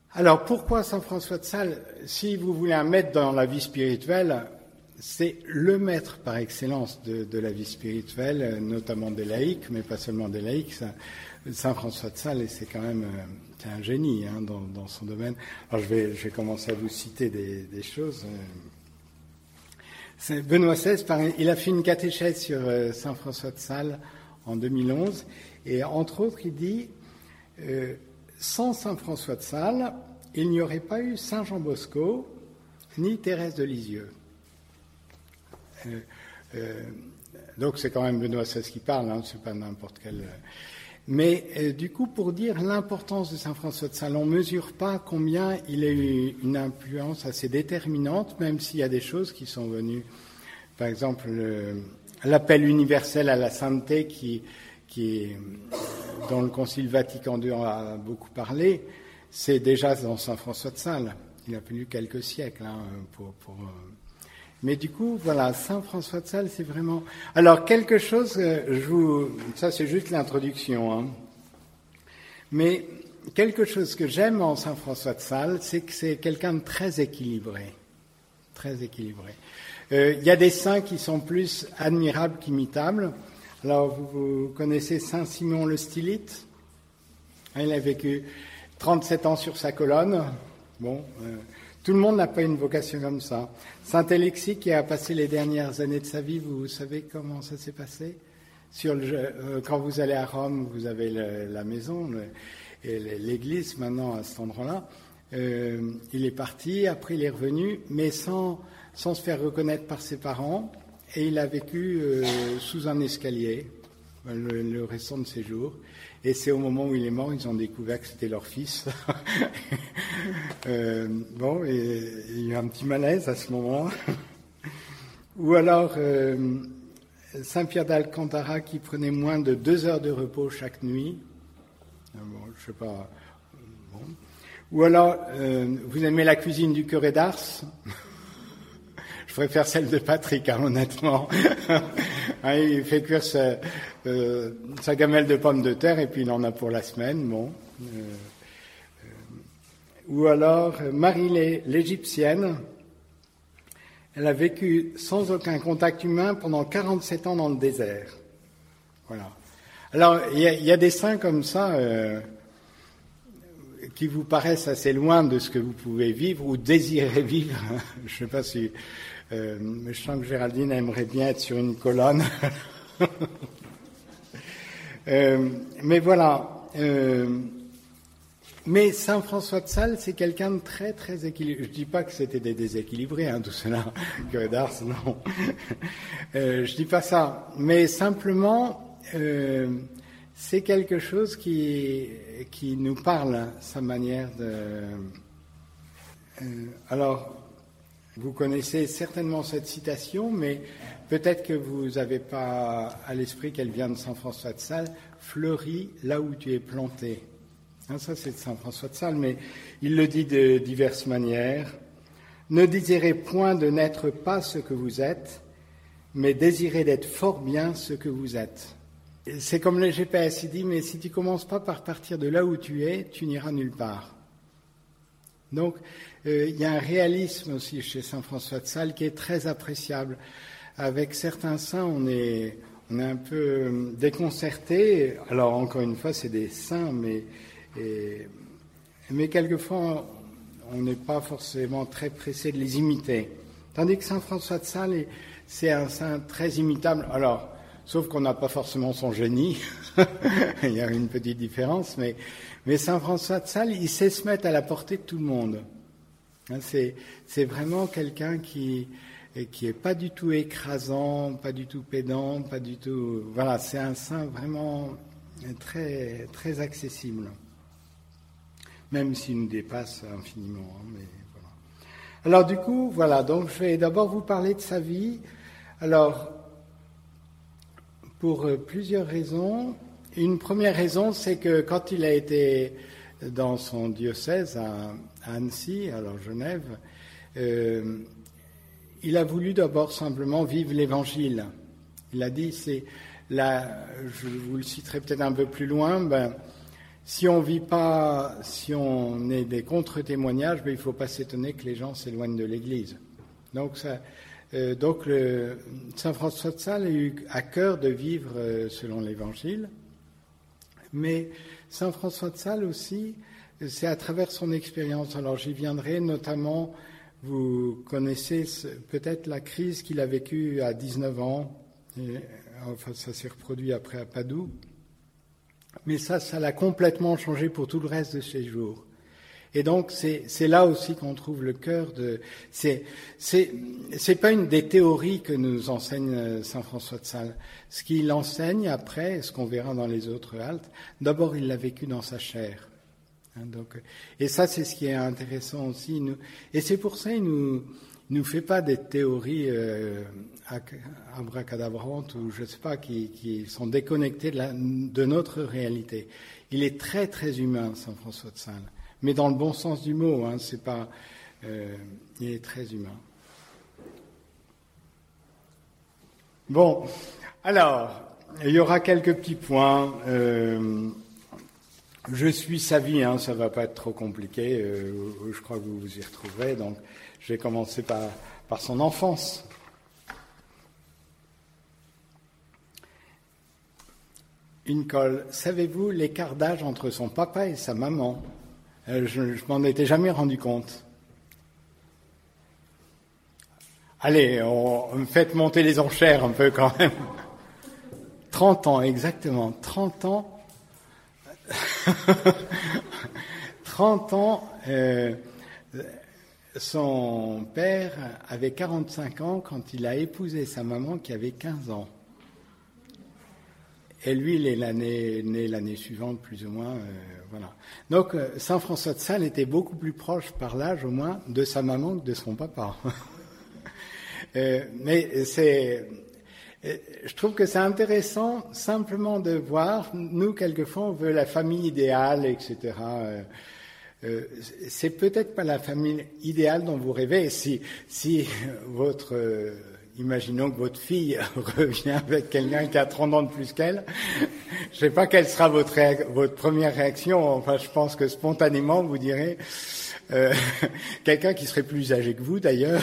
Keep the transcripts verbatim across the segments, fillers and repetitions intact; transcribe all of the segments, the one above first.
Alors, pourquoi Saint François de Sales? Si vous voulez un maître dans la vie spirituelle, c'est le maître par excellence de, de la vie spirituelle, notamment des laïcs, mais pas seulement des laïcs. Ça, Saint François de Sales, c'est quand même c'est un génie hein, dans, dans son domaine. Alors, je vais, je vais commencer à vous citer des, des choses. C'est Benoît seize, il a fait une catéchèse sur Saint François de Sales en deux mille onze, et entre autres, il dit euh, sans Saint François de Sales, il n'y aurait pas eu Saint Jean Bosco ni Thérèse de Lisieux. Euh, euh, donc c'est quand même Benoît seize qui parle, hein, c'est pas n'importe quel. Mais euh, du coup, pour dire l'importance de Saint François de Sales, on ne mesure pas combien il a eu une influence assez déterminante, même s'il y a des choses qui sont venues. Par exemple, le, l'appel universel à la sainteté qui, qui, dont le Concile Vatican deux a beaucoup parlé, c'est déjà dans Saint François de Sales. Il a fallu quelques siècles hein, pour. pour Mais du coup, voilà, Saint François de Sales, c'est vraiment... Alors, quelque chose, je vous... ça c'est juste l'introduction, hein. Mais quelque chose que j'aime en Saint François de Sales, c'est que c'est quelqu'un de très équilibré. Très équilibré. Euh, il y a des saints qui sont plus admirables qu'imitables. Alors, vous, vous connaissez Saint Simon le Stylite? Il a vécu trente-sept ans sur sa colonne. Bon... Euh, Tout le monde n'a pas une vocation comme ça. Saint Alexis, qui a passé les dernières années de sa vie, vous savez comment ça s'est passé? Sur le, euh, quand vous allez à Rome, vous avez le, la maison le, et l'église maintenant à cet endroit-là. Euh, il est parti, après il est revenu, mais sans, sans se faire reconnaître par ses parents. Et il a vécu euh, sous un escalier le, le restant de ses jours. Et c'est au moment où il est mort, ils ont découvert que c'était leur fils. euh, bon, et il y a eu un petit malaise à ce moment-là. Ou alors euh, Saint-Pierre d'Alcantara qui prenait moins de deux heures de repos chaque nuit. Bon, je sais pas. Bon. Ou alors, euh, vous aimez la cuisine du curé d'Ars? Je préfère celle de Patrick, hein, honnêtement. Hein, il fait cuire sa, euh, sa gamelle de pommes de terre et puis il en a pour la semaine. Bon. Euh, euh, ou alors Marie l'Égyptienne, elle a vécu sans aucun contact humain pendant quarante-sept ans dans le désert. Voilà. Alors il y, y a des saints comme ça euh, qui vous paraissent assez loin de ce que vous pouvez vivre ou désirez vivre. Je ne sais pas si... Euh, mais je sens que Géraldine aimerait bien être sur une colonne. euh, mais voilà. Euh, mais Saint François de Sales, c'est quelqu'un de très très équilibré. Je dis pas que c'était des déséquilibrés, hein, tout cela. Curé d'Ars, non. euh, je dis pas ça. Mais simplement, euh, c'est quelque chose qui qui nous parle, sa manière de. Euh, alors. Vous connaissez certainement cette citation, mais peut-être que vous n'avez pas à l'esprit qu'elle vient de Saint François de Sales. Fleuris là où tu es planté. Hein, ça, c'est de Saint François de Sales, mais il le dit de diverses manières. Ne désirez point de n'être pas ce que vous êtes, mais désirez d'être fort bien ce que vous êtes. C'est comme le G P S, il dit, mais si tu ne commences pas par partir de là où tu es, tu n'iras nulle part. Donc, euh, il y a un réalisme aussi chez Saint François de Sales qui est très appréciable. Avec certains saints, on est, on est un peu déconcerté. Alors, encore une fois, c'est des saints, mais, et, mais quelquefois, on n'est pas forcément très pressé de les imiter. Tandis que Saint François de Sales, c'est un saint très imitable. Alors, sauf qu'on n'a pas forcément son génie. Il y a une petite différence, mais... Mais Saint François de Sales, il sait se mettre à la portée de tout le monde. C'est, c'est vraiment quelqu'un qui qui est pas du tout écrasant, pas du tout pédant, pas du tout. Voilà, c'est un saint vraiment très très accessible, même s'il nous dépasse infiniment. Hein, mais voilà. Alors du coup, voilà. Donc je vais d'abord vous parler de sa vie. Alors pour plusieurs raisons. Une première raison, c'est que quand il a été dans son diocèse à Annecy, alors Genève, euh, il a voulu d'abord simplement vivre l'Évangile. Il a dit, c'est là, je vous le citerai peut-être un peu plus loin, ben, si on vit pas, si on est des contre-témoignages, ben, il ne faut pas s'étonner que les gens s'éloignent de l'Église. Donc, ça, euh, donc le, Saint François de Sales a eu à cœur de vivre euh, selon l'Évangile, mais Saint François de Sales aussi, c'est à travers son expérience. Alors j'y viendrai, notamment, vous connaissez peut-être la crise qu'il a vécue à dix-neuf ans, et, enfin ça s'est reproduit après à Padoue. Mais ça, ça l'a complètement changé pour tout le reste de ses jours. Et donc, c'est, c'est là aussi qu'on trouve le cœur de... C'est, c'est, c'est pas une des théories que nous enseigne Saint François de Sales. Ce qu'il enseigne après, ce qu'on verra dans les autres haltes, d'abord, il l'a vécu dans sa chair. Hein, donc, et ça, c'est ce qui est intéressant aussi. Nous, et c'est pour ça qu'il nous, nous fait pas des théories euh, abracadabrantes ou je sais pas, qui, qui sont déconnectées de, la, de notre réalité. Il est très, très humain, Saint François de Sales. Mais dans le bon sens du mot, hein, c'est pas, euh, il est très humain. Bon, alors, il y aura quelques petits points. Euh, je suis sa vie, hein, ça va pas être trop compliqué. Euh, je crois que vous vous y retrouverez. Donc, je vais commencer par, par son enfance. Une colle. Savez-vous l'écart d'âge entre son papa et sa maman ? Je ne m'en étais jamais rendu compte. Allez, on, on faites monter les enchères un peu quand même. trente ans, exactement. trente ans. trente ans. Euh, son père avait quarante-cinq ans quand il a épousé sa maman qui avait quinze ans. Et lui, il est l'année, né l'année suivante, plus ou moins. Euh, voilà. Donc, euh, Saint François de Sales était beaucoup plus proche, par l'âge au moins, de sa maman que de son papa. euh, mais c'est, euh, je trouve que c'est intéressant simplement de voir. Nous, quelquefois, on veut la famille idéale, et cetera. Euh, euh, c'est peut-être pas la famille idéale dont vous rêvez. Si, si votre euh, Imaginons que votre fille revient avec quelqu'un qui a trente ans de plus qu'elle. Je ne sais pas quelle sera votre, réa- votre première réaction. Enfin, je pense que spontanément, vous direz euh, quelqu'un qui serait plus âgé que vous, d'ailleurs.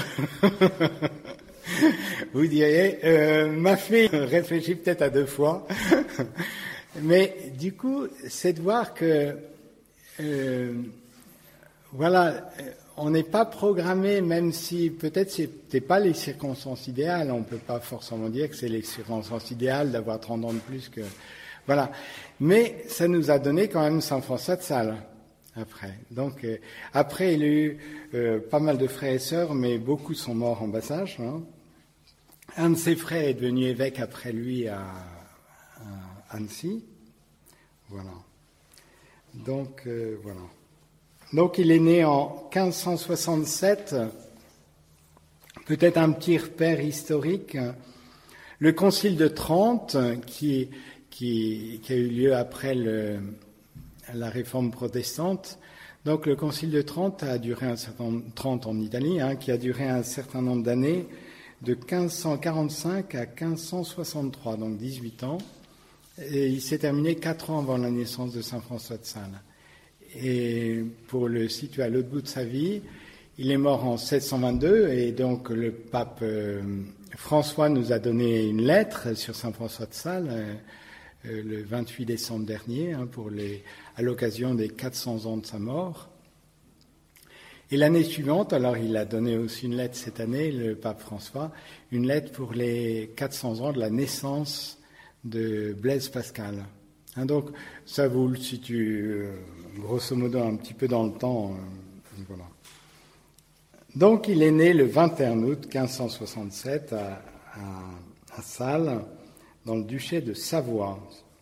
Vous diriez euh, ma fille réfléchit peut-être à deux fois. Mais du coup, c'est de voir que euh, voilà. On n'est pas programmé, même si peut-être c'était pas les circonstances idéales. On peut pas forcément dire que c'est les circonstances idéales d'avoir trente ans de plus que, voilà. Mais ça nous a donné quand même Saint François de Sales après. Donc euh, après, il a eu euh, pas mal de frères et sœurs, mais beaucoup sont morts en bas âge. Hein. Un de ses frères est devenu évêque après lui à, à Annecy. Voilà. Donc euh, voilà. Donc il est né en quinze cent soixante-sept, peut-être un petit repère historique. Le Concile de Trente, qui, qui, qui a eu lieu après le, la réforme protestante, donc le Concile de Trente a duré un certain Trente en Italie, hein, qui a duré un certain nombre d'années, de quinze cent quarante-cinq à quinze cent soixante-trois, donc dix-huit ans, et il s'est terminé quatre ans avant la naissance de Saint François de Sales. Et pour le situer à l'autre bout de sa vie, il est mort en sept cent vingt-deux et donc le pape euh, François nous a donné une lettre sur Saint François de Sales euh, euh, le vingt-huit décembre dernier hein, pour les, à l'occasion des quatre cents ans de sa mort. Et l'année suivante, alors il a donné aussi une lettre cette année, le pape François, une lettre pour les quatre cents ans de la naissance de Blaise Pascal. Hein, donc ça vous le situe euh, grosso modo un petit peu dans le temps. Euh, voilà. Donc il est né le vingt et un août quinze cent soixante-sept à, à, à Sales, dans le duché de Savoie.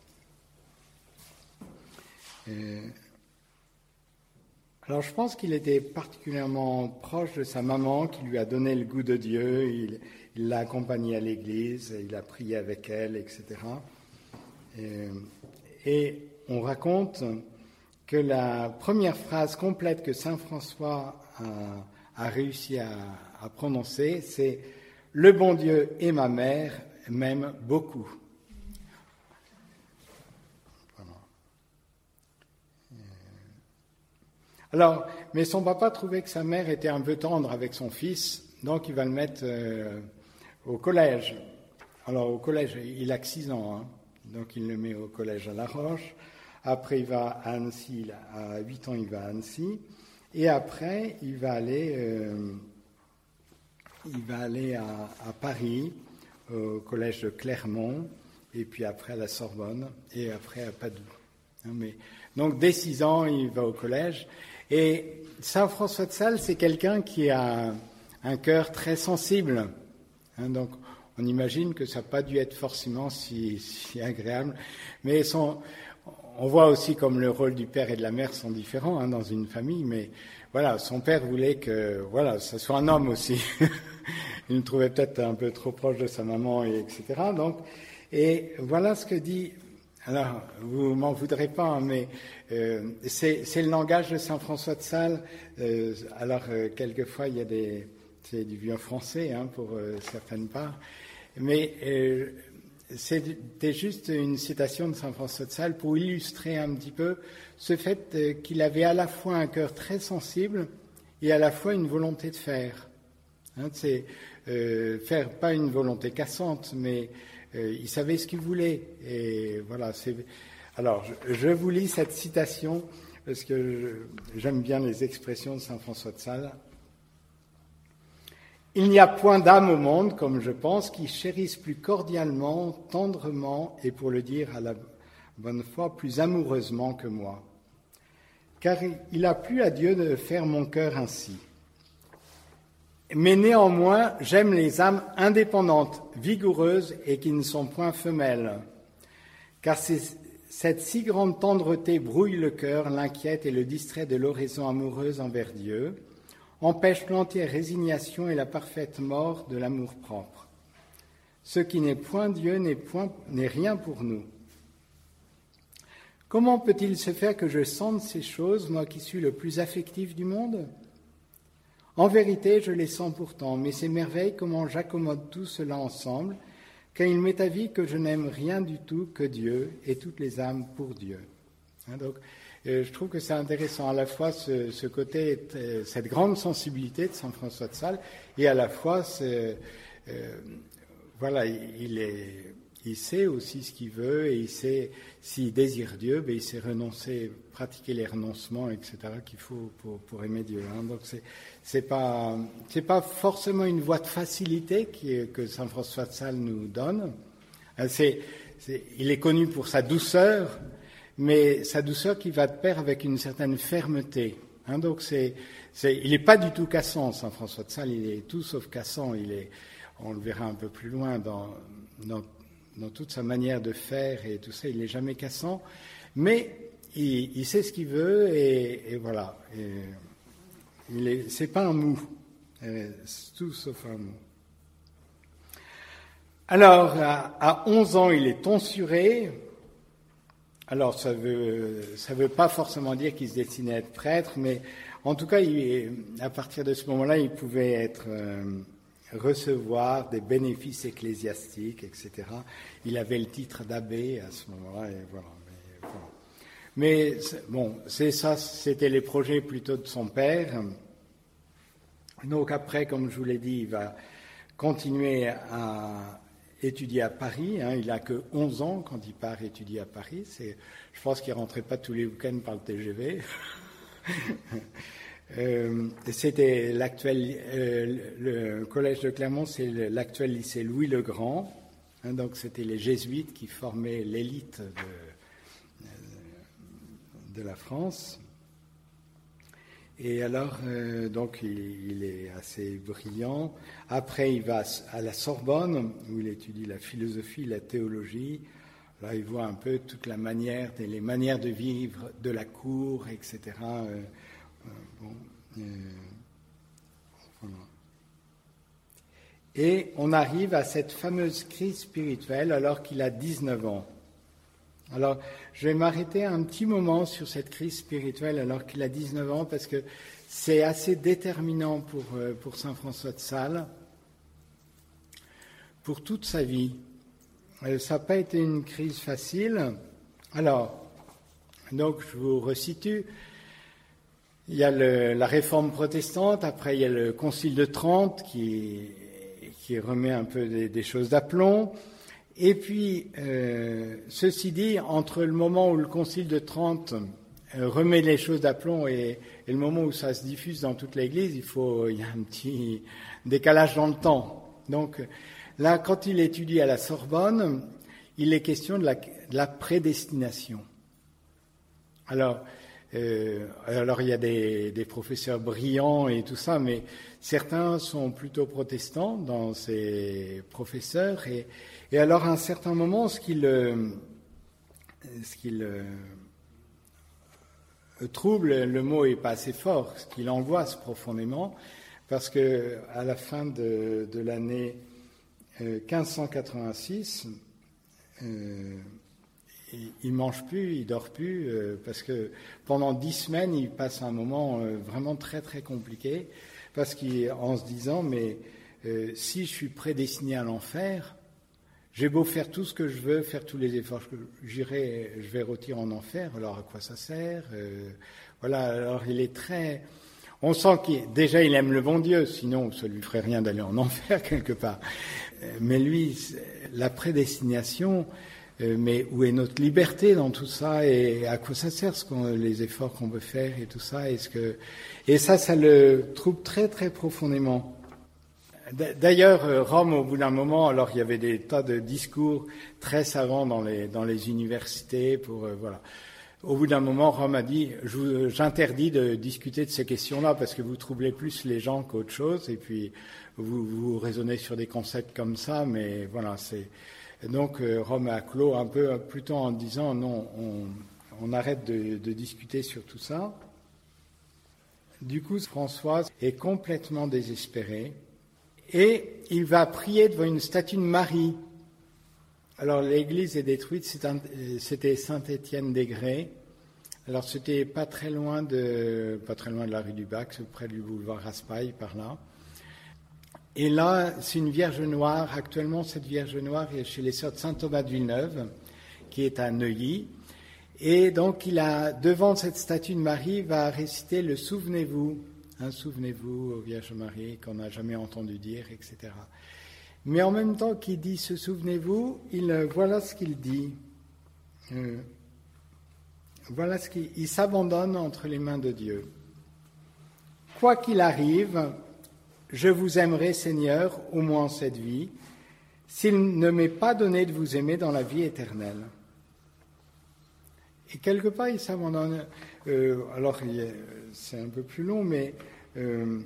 Et, alors je pense qu'il était particulièrement proche de sa maman qui lui a donné le goût de Dieu, il, il l'a accompagnée à l'église, il a prié avec elle, et cetera. Et, et on raconte que la première phrase complète que Saint François a, a réussi à, à prononcer, c'est « Le bon Dieu et ma mère m'aiment beaucoup ». Voilà. Alors, mais son papa trouvait que sa mère était un peu tendre avec son fils, donc il va le mettre euh, au collège. Alors au collège, il a que six ans, hein, donc il le met au collège à La Roche. Après, il va à Annecy, à huit ans, il va à Annecy. Et après, il va aller, euh, il va aller à, à Paris, au collège de Clermont, et puis après à la Sorbonne, et après à Padoue. Hein, mais, donc dès six ans, il va au collège. Et Saint François de Sales, c'est quelqu'un qui a un, un cœur très sensible. Hein, donc on imagine que ça n'a pas dû être forcément si, si agréable. Mais son, on voit aussi comme le rôle du père et de la mère sont différents hein, dans une famille. Mais voilà, son père voulait que voilà, ça soit un homme aussi. Il le trouvait peut-être un peu trop proche de sa maman, et etc. Donc, et voilà ce que dit... Alors, vous m'en voudrez pas, hein, mais euh, c'est, c'est le langage de Saint François de Sales. Euh, alors, euh, quelquefois, il y a des... C'est du vieux français, hein, pour euh, certaines parts. Mais euh, c'était juste une citation de Saint François de Sales pour illustrer un petit peu ce fait euh, qu'il avait à la fois un cœur très sensible et à la fois une volonté de faire. Hein, c'est euh, faire pas une volonté cassante, mais euh, il savait ce qu'il voulait. Et voilà. C'est... Alors, je, je vous lis cette citation parce que je, j'aime bien les expressions de Saint François de Sales. Il n'y a point d'âme au monde, comme je pense, qui chérisse plus cordialement, tendrement et, pour le dire à la bonne foi, plus amoureusement que moi. Car il a plu à Dieu de faire mon cœur ainsi. Mais néanmoins, j'aime les âmes indépendantes, vigoureuses et qui ne sont point femelles. Car c'est, cette si grande tendreté brouille le cœur, l'inquiète et le distrait de l'oraison amoureuse envers Dieu, empêche l'entière résignation et la parfaite mort de l'amour-propre. Ce qui n'est point Dieu n'est, point, n'est rien pour nous. Comment peut-il se faire que je sente ces choses, moi qui suis le plus affectif du monde ? En vérité, je les sens pourtant, mais c'est merveille comment j'accommode tout cela ensemble, car il m'est avis que je n'aime rien du tout que Dieu et toutes les âmes pour Dieu. Hein, donc, euh, je trouve que c'est intéressant à la fois ce, ce côté, euh, cette grande sensibilité de Saint François de Sales, et à la fois, ce, euh, voilà, il, est, il sait aussi ce qu'il veut, et il sait, s'il désire Dieu, ben, il sait renoncer, pratiquer les renoncements, et cetera, qu'il faut pour, pour aimer Dieu. Hein. Donc, c'est, c'est pas, c'est pas forcément une voie de facilité qui est, que Saint François de Sales nous donne. C'est, c'est, il est connu pour sa douceur, mais sa douceur qui va de pair avec une certaine fermeté. Hein, donc c'est, c'est, il n'est pas du tout cassant, Saint François de Sales, il est tout sauf cassant. Il est, on le verra un peu plus loin dans, dans, dans toute sa manière de faire et tout ça, il n'est jamais cassant, mais il, il sait ce qu'il veut et, et voilà. Et il est, c'est pas un mou, c'est tout sauf un mou. Alors, à, à onze ans, il est tonsuré. Alors, ça veut, ça veut pas forcément dire qu'il se destinait à être prêtre, mais en tout cas, il, à partir de ce moment-là, il pouvait être, euh, recevoir des bénéfices ecclésiastiques, et cetera. Il avait le titre d'abbé à ce moment-là, et voilà. Mais, voilà. mais bon, c'est ça, c'était les projets plutôt de son père. Donc après, comme je vous l'ai dit, il va continuer à étudier à Paris. Hein, il n'a que onze ans quand il part étudier à Paris. C'est, je pense qu'il ne rentrait pas tous les week-ends par le T G V. euh, c'était l'actuel, euh, le collège de Clermont, c'est l'actuel lycée Louis le Grand. Hein, donc c'était les jésuites qui formaient l'élite de, de la France. Et alors, euh, donc, il, il est assez brillant. Après, il va à la Sorbonne, où il étudie la philosophie, la théologie. Là, il voit un peu toute la manière, les manières de vivre de la cour, et cetera. Euh, euh, bon, euh, voilà. Et on arrive à cette fameuse crise spirituelle alors qu'il a dix-neuf ans. Alors, je vais m'arrêter un petit moment sur cette crise spirituelle alors qu'il a dix-neuf ans, parce que c'est assez déterminant pour, pour Saint François de Sales, pour toute sa vie. Ça n'a pas été une crise facile. Alors, donc, je vous resitue. Il y a le, la réforme protestante, après il y a le Concile de Trente qui, qui remet un peu des, des choses d'aplomb. Et puis, euh, ceci dit, entre le moment où le Concile de Trente euh, remet les choses d'aplomb et, et le moment où ça se diffuse dans toute l'Église, il faut, il y a un petit décalage dans le temps. Donc là, quand il étudie à la Sorbonne, il est question de la, de la prédestination. Alors, Euh, alors il y a des, des professeurs brillants et tout ça, mais certains sont plutôt protestants dans ces professeurs. Et, et alors à un certain moment, ce qui le, ce qui le trouble, le mot est pas assez fort, ce qui l'angoisse profondément, parce que à la fin de, de l'année euh, quinze cent quatre-vingt-six, euh, il ne mange plus, il ne dort plus, euh, parce que pendant dix semaines, il passe un moment euh, vraiment très très compliqué, parce qu'en se disant, mais euh, si je suis prédestiné à l'enfer, j'ai beau faire tout ce que je veux, faire tous les efforts que j'irai, je vais rôtir en enfer, alors à quoi ça sert euh, Voilà, alors il est très... On sent qu'il déjà il aime le bon Dieu, sinon ça lui ferait rien d'aller en enfer quelque part. Mais lui, la prédestination... Mais où est notre liberté dans tout ça et à quoi ça sert ce qu'on, les efforts qu'on veut faire et tout ça est-ce que et ça ça le trouble très très profondément. D'ailleurs Rome au bout d'un moment, alors il y avait des tas de discours très savants dans les dans les universités pour euh, voilà. Au bout d'un moment, Rome a dit je vous, j'interdis de discuter de ces questions-là parce que vous troublez plus les gens qu'autre chose et puis vous vous raisonnez sur des concepts comme ça, mais voilà c'est. Et donc Rome a clos un peu plutôt en disant non, on, on arrête de, de discuter sur tout ça. Du coup, François est complètement désespéré et il va prier devant une statue de Marie. Alors l'église est détruite, c'était Saint-Étienne-des-Grès. Alors c'était pas très loin de pas très loin de la rue du Bac, près du boulevard Raspail par là. Et là, c'est une Vierge Noire. Actuellement, cette Vierge Noire est chez les Sœurs de Saint Thomas de Villeneuve, qui est à Neuilly. Et donc, il a, devant cette statue de Marie, va réciter le Souvenez-vous, hein, souvenez-vous, Vierge Marie, qu'on n'a jamais entendu dire, et cetera. Mais en même temps qu'il dit ce Souvenez-vous, il, voilà ce qu'il dit. Euh, voilà ce qu'il, il s'abandonne entre les mains de Dieu. Quoi qu'il arrive, je vous aimerai, Seigneur, au moins en cette vie, s'il ne m'est pas donné de vous aimer dans la vie éternelle. Et quelque part, il s'abandonne. Euh, alors, c'est un peu plus long, mais euh,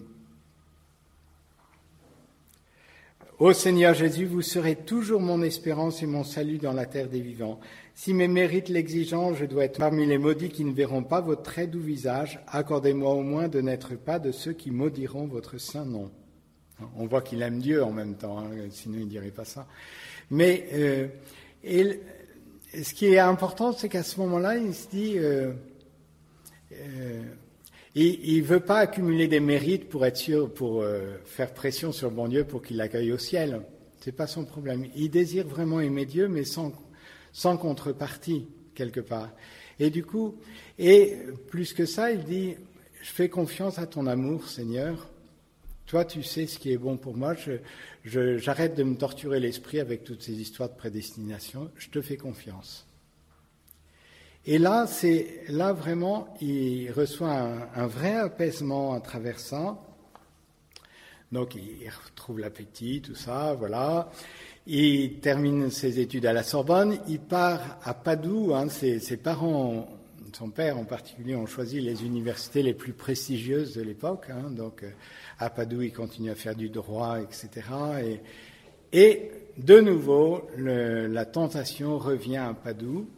ô Seigneur Jésus, vous serez toujours mon espérance et mon salut dans la terre des vivants. Si mes mérites l'exigeant, je dois être parmi les maudits qui ne verront pas votre très doux visage. Accordez-moi au moins de n'être pas de ceux qui maudiront votre saint nom. On voit qu'il aime Dieu en même temps, hein, sinon il ne dirait pas ça. Mais euh, et, ce qui est important, c'est qu'à ce moment-là, il se dit, euh, euh, il ne veut pas accumuler des mérites pour être sûr, pour euh, faire pression sur le bon Dieu pour qu'il l'accueille au ciel. C'est pas son problème. Il désire vraiment aimer Dieu, mais sans sans contrepartie quelque part. Et du coup, et plus que ça, il dit, je fais confiance à ton amour, Seigneur. Toi, tu sais ce qui est bon pour moi. Je, je, j'arrête de me torturer l'esprit avec toutes ces histoires de prédestination. Je te fais confiance. Et là, c'est là vraiment, il reçoit un, un vrai apaisement à travers ça. Donc, il retrouve l'appétit, tout ça, voilà. Il termine ses études à la Sorbonne. Il part à Padoue. Hein, ses, ses parents, son père en particulier, ont choisi les universités les plus prestigieuses de l'époque. Hein, donc, à Padoue, il continue à faire du droit, et cetera. Et, et de nouveau, le, la tentation revient à Padoue.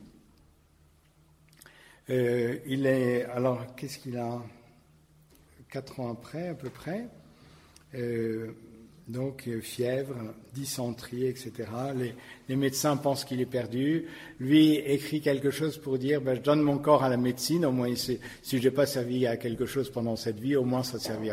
Euh, il est, alors, qu'est-ce qu'il a ? Quatre ans après, à peu près. Euh, donc fièvre, dysenterie, et cetera. Les, les médecins pensent qu'il est perdu. Lui écrit quelque chose pour dire ben, « je donne mon corps à la médecine, au moins il sait, si je n'ai pas servi à quelque chose pendant cette vie, au moins ça servira. »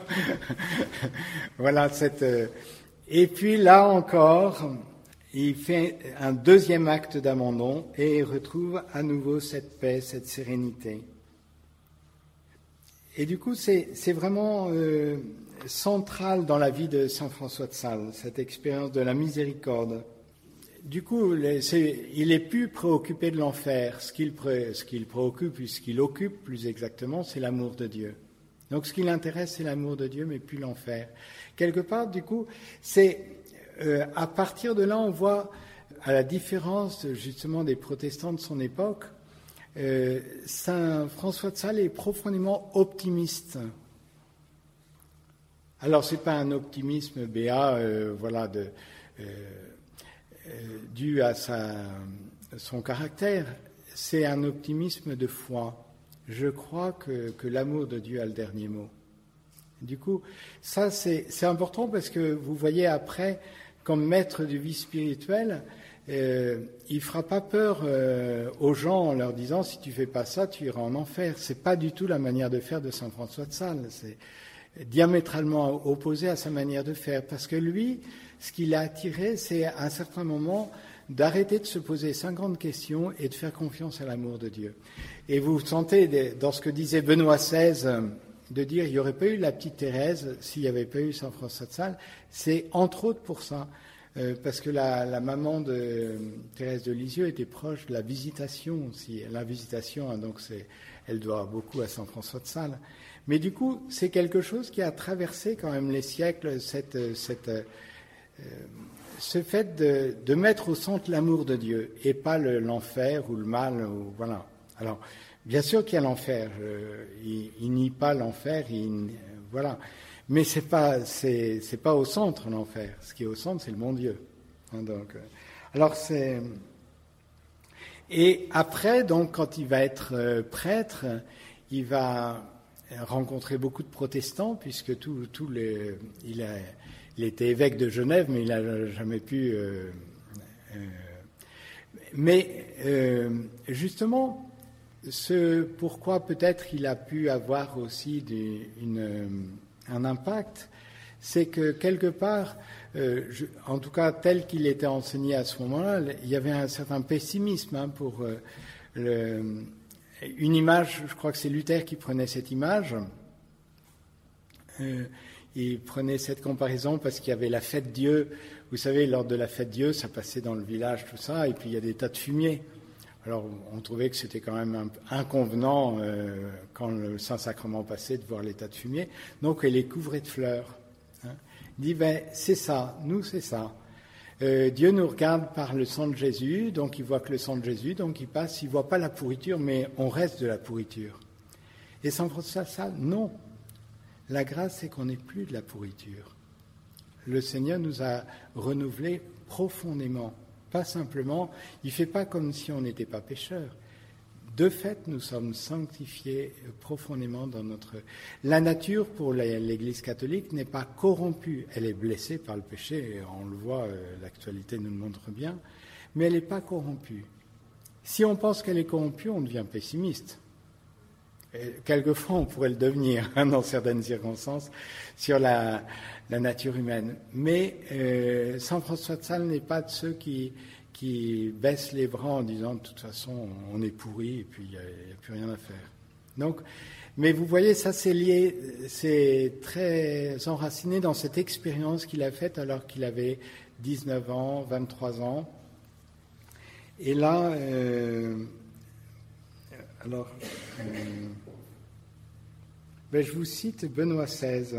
Voilà. Cette, euh, et puis là encore, il fait un deuxième acte d'abandon et il retrouve à nouveau cette paix, cette sérénité. et du coup, c'est, c'est vraiment euh, central dans la vie de saint François de Sales, cette expérience de la miséricorde. Du coup, les, c'est, il est plus préoccupé de l'enfer. Ce qu'il, pré, ce qu'il préoccupe, ce qu'il occupe plus exactement, c'est l'amour de Dieu. Donc ce qui l'intéresse, c'est l'amour de Dieu, mais plus l'enfer. Quelque part, du coup, c'est euh, à partir de là, on voit, à la différence justement des protestants de son époque, euh, saint François de Sales est profondément optimiste. Alors c'est pas un optimisme béat, euh, voilà, de, euh, euh, dû à sa, son caractère. C'est un optimisme de foi. Je crois que, que l'amour de Dieu a le dernier mot. Du coup, ça c'est, c'est important parce que vous voyez après, comme maître de vie spirituelle, euh, il ne fera pas peur euh, aux gens en leur disant si tu fais pas ça, tu iras en enfer. C'est pas du tout la manière de faire de saint François de Sales. C'est diamétralement opposé à sa manière de faire. Parce que lui, ce qui l'a attiré, c'est à un certain moment d'arrêter de se poser cinquante questions et de faire confiance à l'amour de Dieu. Et vous sentez, dans ce que disait Benoît seize, de dire il n'y aurait pas eu la petite Thérèse s'il n'y avait pas eu saint François de Sales, c'est entre autres pour ça, euh, parce que la, la maman de Thérèse de Lisieux était proche de la visitation aussi. La visitation, hein, donc c'est, elle doit beaucoup à saint François de Sales. Mais du coup, c'est quelque chose qui a traversé quand même les siècles, cette, cette, euh, ce fait de, de mettre au centre l'amour de Dieu et pas le, l'enfer ou le mal. Ou, voilà. Alors, bien sûr qu'il y a l'enfer. Euh, il, il nie pas l'enfer. Il, euh, voilà. Mais c'est pas, c'est, c'est pas au centre l'enfer. Ce qui est au centre, c'est le bon Dieu. Hein, donc, euh, alors c'est. Et après, donc, quand il va être euh, prêtre, il va rencontrer beaucoup de protestants, puisque tout, tout les, il, a, il était évêque de Genève, mais il n'a jamais pu. Euh, euh, mais euh, justement, ce pourquoi peut-être il a pu avoir aussi des, une, un impact, c'est que quelque part, euh, je, en tout cas tel qu'il était enseigné à ce moment-là, il y avait un certain pessimisme hein, pour euh, le. Une image, je crois que c'est Luther qui prenait cette image. Euh, il prenait cette comparaison parce qu'il y avait la fête Dieu. Vous savez, lors de la fête Dieu, ça passait dans le village, tout ça, et puis il y a des tas de fumier. Alors, on trouvait que c'était quand même un, inconvenant, euh, quand le Saint-Sacrement passait, de voir les tas de fumier. Donc, elle les couvrait de fleurs. Hein. Il dit, ben, c'est ça, nous, c'est ça. Euh, Dieu nous regarde par le sang de Jésus, donc il voit que le sang de Jésus, donc il passe, il ne voit pas la pourriture, mais on reste de la pourriture. Et saint François de Sales, non. La grâce, c'est qu'on n'est plus de la pourriture. Le Seigneur nous a renouvelés profondément, pas simplement, il ne fait pas comme si on n'était pas pécheurs. De fait, nous sommes sanctifiés profondément dans notre... La nature, pour l'Église catholique, n'est pas corrompue. Elle est blessée par le péché, on le voit, l'actualité nous le montre bien, mais elle n'est pas corrompue. Si on pense qu'elle est corrompue, on devient pessimiste. Et quelquefois, on pourrait le devenir, hein, dans certaines circonstances, sur la, la nature humaine. Mais euh, saint François de Sales n'est pas de ceux qui... qui baissent les bras en disant de toute façon on est pourri et puis il n'y a, a plus rien à faire. Donc, mais vous voyez, ça c'est lié, c'est très enraciné dans cette expérience qu'il a faite alors qu'il avait dix-neuf ans, vingt-trois ans. Et là, euh, alors, euh, ben je vous cite Benoît seize.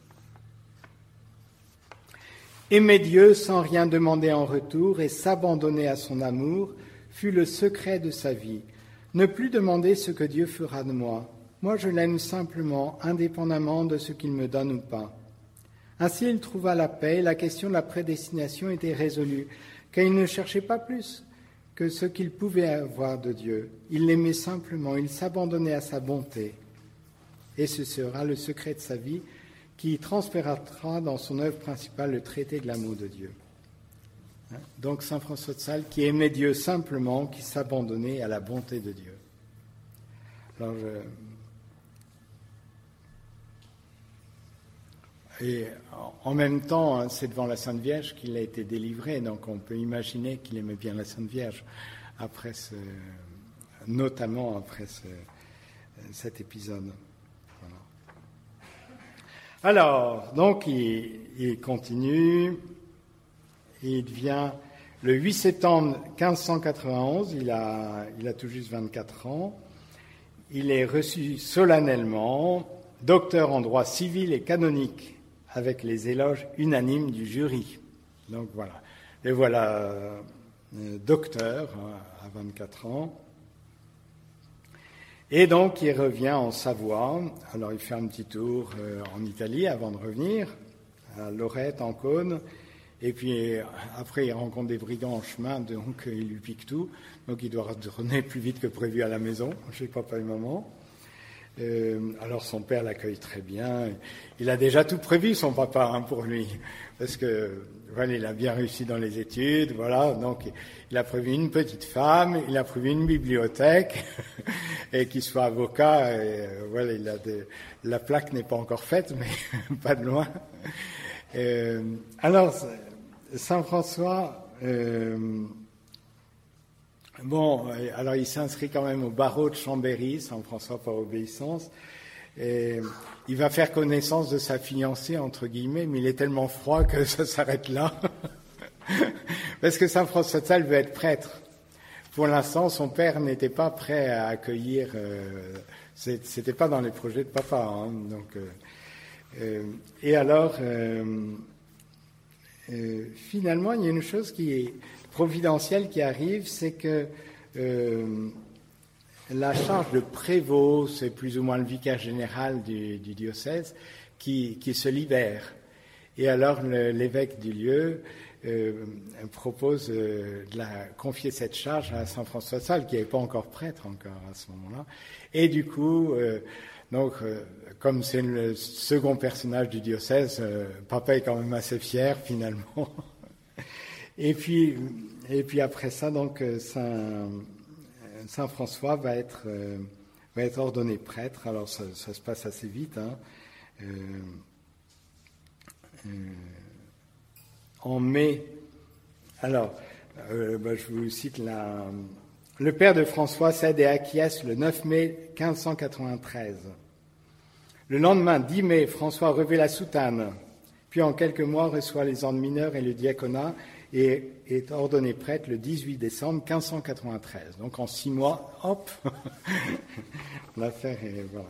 Aimer Dieu sans rien demander en retour et s'abandonner à son amour fut le secret de sa vie. Ne plus demander ce que Dieu fera de moi. Moi, je l'aime simplement, indépendamment de ce qu'il me donne ou pas. Ainsi, il trouva la paix et la question de la prédestination était résolue, car il ne cherchait pas plus que ce qu'il pouvait avoir de Dieu. Il l'aimait simplement, il s'abandonnait à sa bonté. Et ce sera le secret de sa vie, qui transparaîtra dans son œuvre principale le traité de l'amour de Dieu. Donc saint François de Sales qui aimait Dieu simplement, qui s'abandonnait à la bonté de Dieu. Alors je... Et en même temps, c'est devant la Sainte Vierge qu'il a été délivré, donc on peut imaginer qu'il aimait bien la Sainte Vierge, après ce... notamment après ce... cet épisode. Voilà. Alors, donc, il, il continue, il devient, le huit septembre quinze cent quatre-vingt-onze, il a, il a tout juste vingt-quatre ans, il est reçu solennellement docteur en droit civil et canonique, avec les éloges unanimes du jury. Donc voilà, le voilà euh, docteur hein, à vingt-quatre ans. Et donc, il revient en Savoie. Alors, il fait un petit tour euh, en Italie avant de revenir, à Lorette, en Cône. Et puis, après, il rencontre des brigands en chemin, donc il lui pique tout. Donc, il doit retourner plus vite que prévu à la maison, chez papa et maman. Euh, alors, son père l'accueille très bien. Il a déjà tout prévu, son papa, hein, pour lui. Parce que, voilà, il a bien réussi dans les études, voilà. Donc, il a prévu une petite femme, il a prévu une bibliothèque, et qu'il soit avocat. Et, euh, voilà, il a des, la plaque n'est pas encore faite, mais pas de loin. Euh, alors, Saint François, euh, bon, alors il s'inscrit quand même au barreau de Chambéry, Saint François par obéissance. Et il va faire connaissance de sa fiancée, entre guillemets, mais il est tellement froid que ça s'arrête là. Parce que Saint François de Sales veut être prêtre. Pour l'instant, son père n'était pas prêt à accueillir, euh, c'était pas dans les projets de papa. Hein, donc, euh, euh, et alors, euh, euh, finalement, il y a une chose qui est providentielle qui arrive, c'est que euh, la charge de prévôt, c'est plus ou moins le vicaire général du, du diocèse, qui, qui se libère. Et alors le, l'évêque du lieu euh, propose euh, de la, confier cette charge à Saint François de Sales, qui n'est pas encore prêtre encore à ce moment-là. Et du coup, euh, donc, euh, comme c'est le second personnage du diocèse, euh, papa est quand même assez fier finalement. Et puis, et puis après ça, donc Saint Saint François va être, euh, va être ordonné prêtre. Alors ça, ça se passe assez vite. Hein. Euh, euh, en mai, alors, euh, bah, je vous cite la, le père de François cède et acquiesce le neuf mai quinze cent quatre-vingt-treize. Le lendemain, dix mai, François revêt la soutane, puis en quelques mois reçoit les ordres mineurs et le diaconat, et est ordonné prêtre le dix-huit décembre quinze cent quatre-vingt-treize. Donc en six mois, hop, l'affaire est voilà.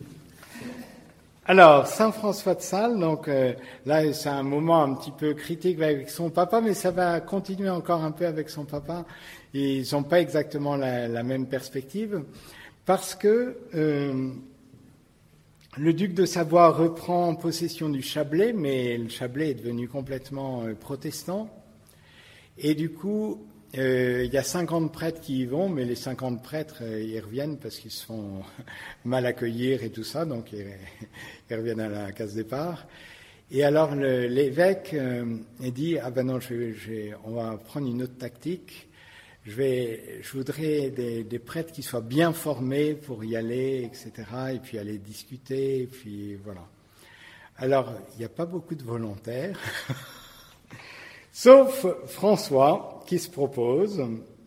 Alors Saint François de Sales, donc euh, là c'est un moment un petit peu critique avec son papa, mais ça va continuer encore un peu avec son papa. Ils n'ont pas exactement la, la même perspective parce que euh, le duc de Savoie reprend possession du Chablais, mais le Chablais est devenu complètement euh, protestant. Et du coup, euh, il y a cinquante prêtres qui y vont, mais les cinquante prêtres, euh, ils reviennent parce qu'ils se font mal accueillir et tout ça, donc ils, ils reviennent à la case départ. Et alors le, l'évêque euh, dit, ah ben non, je, je, on va prendre une autre tactique. Je vais, je voudrais des, des prêtres qui soient bien formés pour y aller, et cetera, et puis aller discuter, et puis voilà. Alors, il n'y a pas beaucoup de volontaires. Sauf François, qui se propose,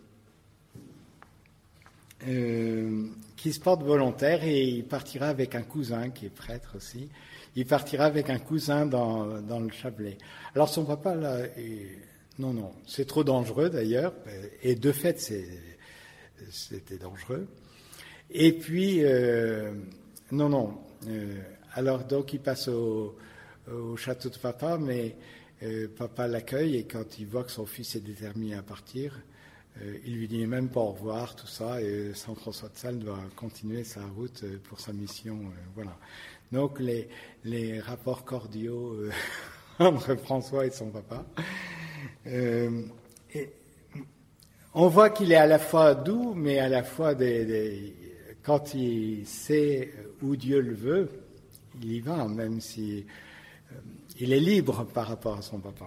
euh, qui se porte volontaire et il partira avec un cousin qui est prêtre aussi. Il partira avec un cousin dans, dans le Chablais. Alors son papa, là, est, non, non, c'est trop dangereux d'ailleurs, et de fait, c'est, c'était dangereux. Et puis, euh, non, non, euh, alors donc il passe au, au château de papa, mais Euh, papa l'accueille et quand il voit que son fils est déterminé à partir, euh, il lui dit même pas au revoir, tout ça, et Saint François de Sales doit continuer sa route euh, pour sa mission. Euh, voilà. Donc les, les rapports cordiaux euh, entre François et son papa. Euh, et on voit qu'il est à la fois doux, mais à la fois des, des, quand il sait où Dieu le veut, il y va, même si il est libre par rapport à son papa.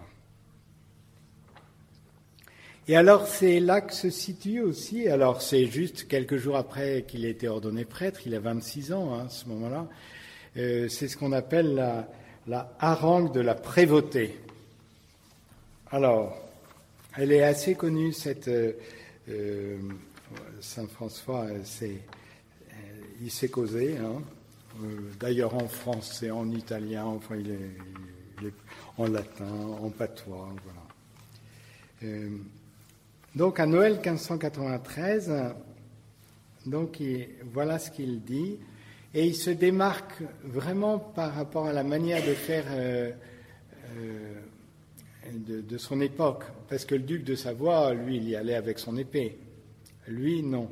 Et alors, c'est là que se situe aussi, alors c'est juste quelques jours après qu'il ait été ordonné prêtre, il a vingt-six ans hein, à ce moment-là, euh, c'est ce qu'on appelle la, la harangue de la prévôté. Alors, elle est assez connue, cette euh, euh, Saint François, c'est, euh, il s'est causé, hein, Euh, d'ailleurs, en français, en italien, enfin, il est, il est en latin, en patois, voilà. Euh, donc, à Noël quinze cent quatre-vingt-treize, donc, il, voilà ce qu'il dit. Et il se démarque vraiment par rapport à la manière de faire euh, euh, de, de son époque. Parce que le duc de Savoie, lui, il y allait avec son épée. Lui, non.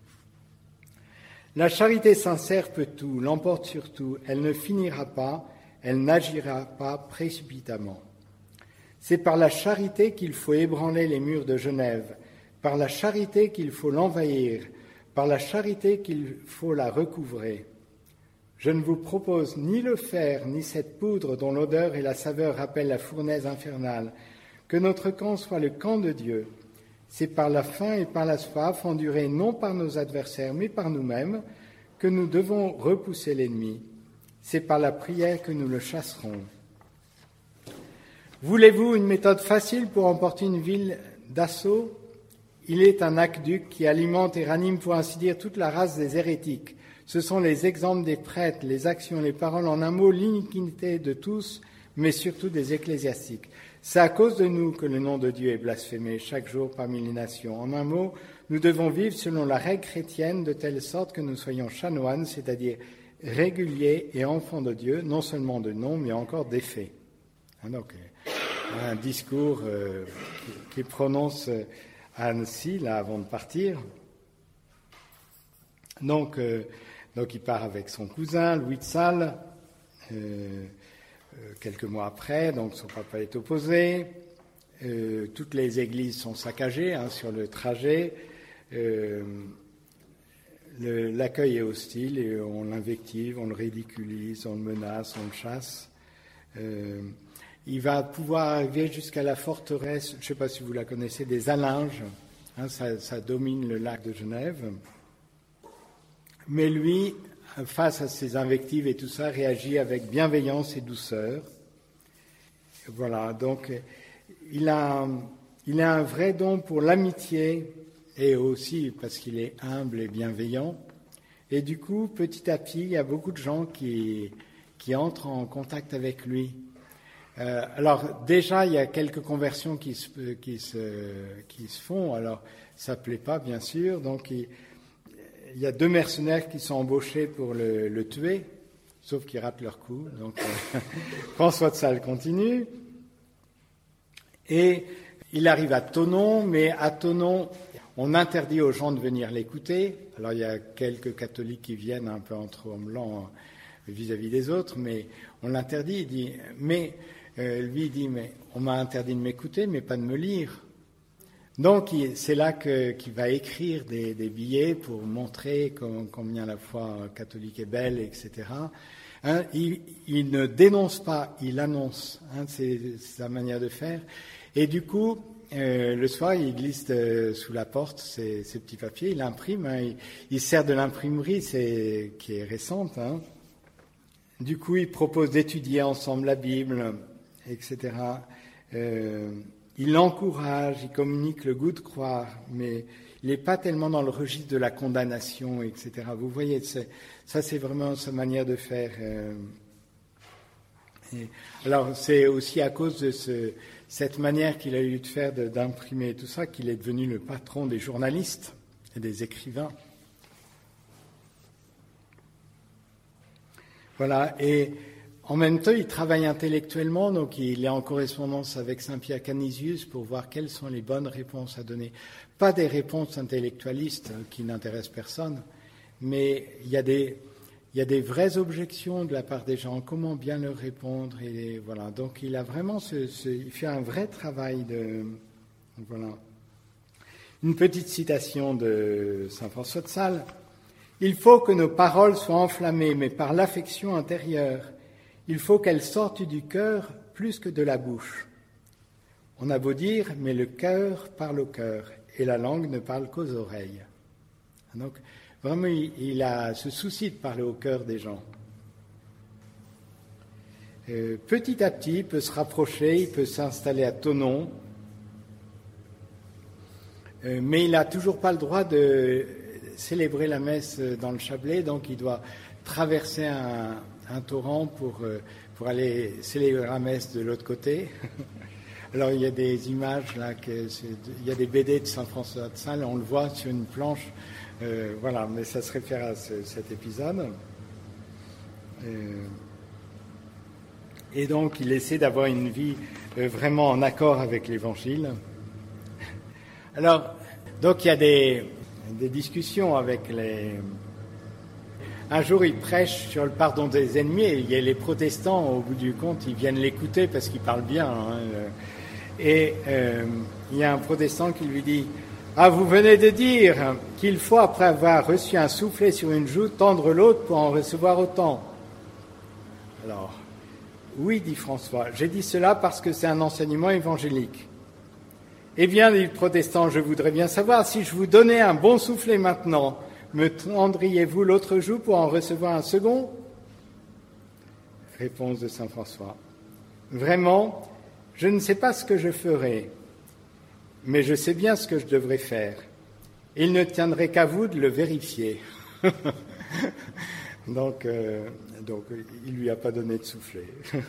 La charité sincère peut tout, l'emporte sur tout. Elle ne finira pas, elle n'agira pas précipitamment. C'est par la charité qu'il faut ébranler les murs de Genève, par la charité qu'il faut l'envahir, par la charité qu'il faut la recouvrer. Je ne vous propose ni le fer, ni cette poudre dont l'odeur et la saveur rappellent la fournaise infernale. Que notre camp soit le camp de Dieu. C'est par la faim et par la soif, endurés non par nos adversaires, mais par nous-mêmes, que nous devons repousser l'ennemi. C'est par la prière que nous le chasserons. Voulez-vous une méthode facile pour emporter une ville d'assaut ? Il est un aqueduc qui alimente et ranime, pour ainsi dire, toute la race des hérétiques. Ce sont les exemples des prêtres, les actions, les paroles, en un mot, l'iniquité de tous, mais surtout des ecclésiastiques. C'est à cause de nous que le nom de Dieu est blasphémé chaque jour parmi les nations. En un mot, nous devons vivre selon la règle chrétienne de telle sorte que nous soyons chanoines, c'est-à-dire réguliers et enfants de Dieu, non seulement de nom, mais encore d'effet. Donc, un discours euh, qui, qui prononce à Annecy, là, avant de partir. Donc, euh, donc il part avec son cousin, Louis de Sales, euh, euh, quelques mois après, donc son papa est opposé, euh, toutes les églises sont saccagées hein, sur le trajet, euh, le, l'accueil est hostile et on l'invective, on le ridiculise, on le menace, on le chasse. Euh, il va pouvoir arriver jusqu'à la forteresse, je ne sais pas si vous la connaissez, des Alinges, hein, ça, ça domine le lac de Genève. Mais lui, face à ces invectives et tout ça, réagit avec bienveillance et douceur. Voilà, donc il a, il a un vrai don pour l'amitié et aussi parce qu'il est humble et bienveillant. Et du coup, petit à petit, il y a beaucoup de gens qui, qui entrent en contact avec lui. Euh, alors déjà, il y a quelques conversions qui se, qui se, qui se font. Alors, ça ne plaît pas, bien sûr, donc il, Il y a deux mercenaires qui sont embauchés pour le, le tuer, sauf qu'ils ratent leur coup. Donc, euh, François de Sales continue. Et il arrive à Thonon, mais à Thonon, on interdit aux gens de venir l'écouter. Alors, il y a quelques catholiques qui viennent un peu en tremblant vis-à-vis des autres, mais on l'interdit. Il dit, mais euh, lui, il dit, mais on m'a interdit de m'écouter, mais pas de me lire. Donc, c'est là que, qu'il va écrire des, des billets pour montrer com, combien la foi catholique est belle, et cetera. Hein, il, il ne dénonce pas, il annonce. Hein, c'est, c'est sa manière de faire. Et du coup, euh, le soir, il glisse euh, sous la porte ses, ses petits papiers, il imprime. Hein, il, il sert de l'imprimerie, c'est, qui est récente. Hein. Du coup, il propose d'étudier ensemble la Bible, et cetera. Euh, Il l'encourage, il communique le goût de croire, mais il n'est pas tellement dans le registre de la condamnation, et cetera. Vous voyez, c'est, ça c'est vraiment sa manière de faire. Euh, et, alors c'est aussi à cause de ce, cette manière qu'il a eu de faire, de, d'imprimer tout ça, qu'il est devenu le patron des journalistes et des écrivains. Voilà, et en même temps, il travaille intellectuellement, donc il est en correspondance avec Saint-Pierre Canisius pour voir quelles sont les bonnes réponses à donner. Pas des réponses intellectualistes qui n'intéressent personne, mais il y a des, il y a des vraies objections de la part des gens, comment bien leur répondre, et voilà. Donc il a vraiment ce, ce, il fait un vrai travail de, voilà. Une petite citation de saint François de Sales. Il faut que nos paroles soient enflammées, mais par l'affection intérieure. Il faut qu'elles sortent du cœur plus que de la bouche. On a beau dire, mais le cœur parle au cœur, et la langue ne parle qu'aux oreilles. Donc, vraiment, il a ce souci de parler au cœur des gens. Euh, petit à petit, il peut se rapprocher, il peut s'installer à Thonon, euh, mais il n'a toujours pas le droit de célébrer la messe dans le Chablais, donc il doit traverser un, un torrent pour, euh, pour aller célébrer la messe de l'autre côté. Alors il y a des images là, que c'est, il y a des B D de Saint François de Sales, on le voit sur une planche, euh, voilà, mais ça se réfère à ce, cet épisode. Euh, et donc il essaie d'avoir une vie euh, vraiment en accord avec l'Évangile. Alors, donc il y a des, des discussions avec les... Un jour, il prêche sur le pardon des ennemis, et il y a les protestants, au bout du compte, ils viennent l'écouter parce qu'il parle bien. Hein. Et euh, il y a un protestant qui lui dit « Ah, vous venez de dire qu'il faut, après avoir reçu un soufflet sur une joue, tendre l'autre pour en recevoir autant. » Alors, oui, dit François, j'ai dit cela parce que c'est un enseignement évangélique. Eh bien, dit le protestant, je voudrais bien savoir, si je vous donnais un bon soufflet maintenant, me tendriez-vous l'autre joue pour en recevoir un second ? Réponse de saint François. Vraiment, je ne sais pas ce que je ferai, mais je sais bien ce que je devrais faire. Il ne tiendrait qu'à vous de le vérifier. donc, euh, donc, il ne lui a pas donné de soufflet.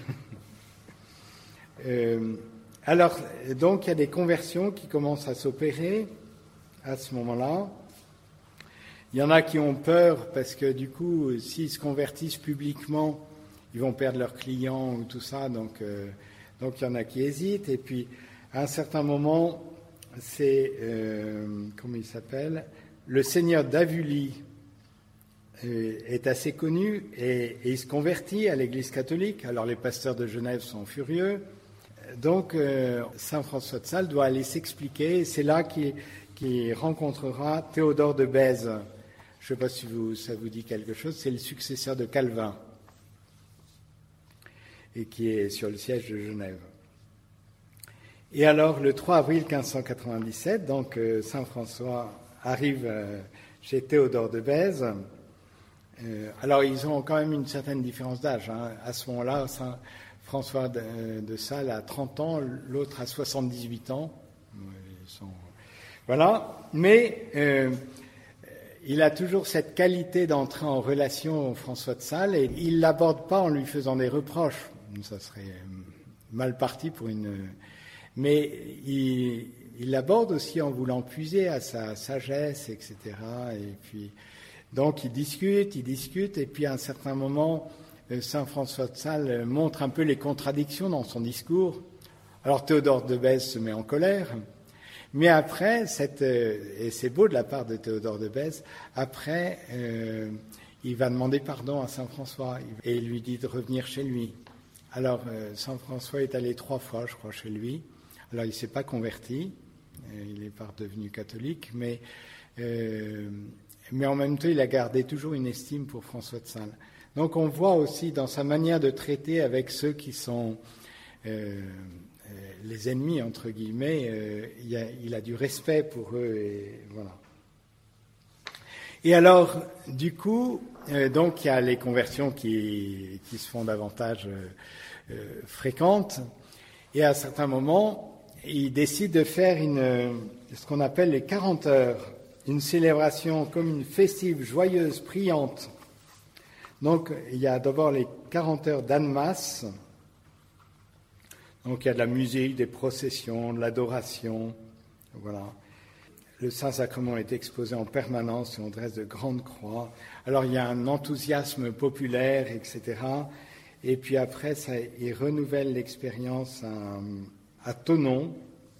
euh, alors, donc, il y a des conversions qui commencent à s'opérer à ce moment-là. Il y en a qui ont peur parce que, du coup, s'ils se convertissent publiquement, ils vont perdre leurs clients ou tout ça. Donc, euh, donc il y en a qui hésitent. Et puis, à un certain moment, c'est, euh, comment il s'appelle ? Le seigneur d'Avully euh, est assez connu et, et il se convertit à l'Église catholique. Alors, les pasteurs de Genève sont furieux. Donc, euh, saint François de Sales doit aller s'expliquer. Et c'est là qu'il, qu'il rencontrera Théodore de Bèze. Je ne sais pas si vous, ça vous dit quelque chose. C'est le successeur de Calvin et qui est sur le siège de Genève. Et alors, le trois avril quinze cent quatre-vingt-dix-sept, donc euh, saint François arrive euh, chez Théodore de Bèze. Euh, alors, ils ont quand même une certaine différence d'âge. Hein. À ce moment-là, saint François de, de Sales a trente ans, l'autre a soixante-dix-huit ans. Ils sont... Voilà. Mais euh, il a toujours cette qualité d'entrer en relation, François de Sales, et il ne l'aborde pas en lui faisant des reproches. Ça serait mal parti pour une... Mais il, il l'aborde aussi en voulant puiser à sa sagesse, et cetera. Et puis, donc, il discute, il discute, et puis à un certain moment, saint François de Sales montre un peu les contradictions dans son discours. Alors, Théodore de Bèze se met en colère, mais après, cette, et c'est beau de la part de Théodore de Bèze, après, euh, il va demander pardon à saint François, et il lui dit de revenir chez lui. Alors, euh, saint François est allé trois fois, je crois, chez lui. Alors, il ne s'est pas converti, euh, il n'est pas redevenu catholique, mais, euh, mais en même temps, il a gardé toujours une estime pour François de Sales. Donc, on voit aussi dans sa manière de traiter avec ceux qui sont euh, les ennemis, entre guillemets, euh, il, a, il a du respect pour eux, et voilà. Et alors, du coup, euh, donc, il y a les conversions qui, qui se font davantage euh, euh, fréquentes. Et à un certain moment, il décide de faire une, ce qu'on appelle les quarante heures, une célébration comme une festive, joyeuse, priante. Donc, il y a d'abord les quarante heures d'Annemasse. Donc, il y a de la musique, des processions, de l'adoration, voilà. Le Saint-Sacrement est exposé en permanence et on dresse de grandes croix. Alors, il y a un enthousiasme populaire, et cetera. Et puis après, ça, il renouvelle l'expérience à, à Thonon.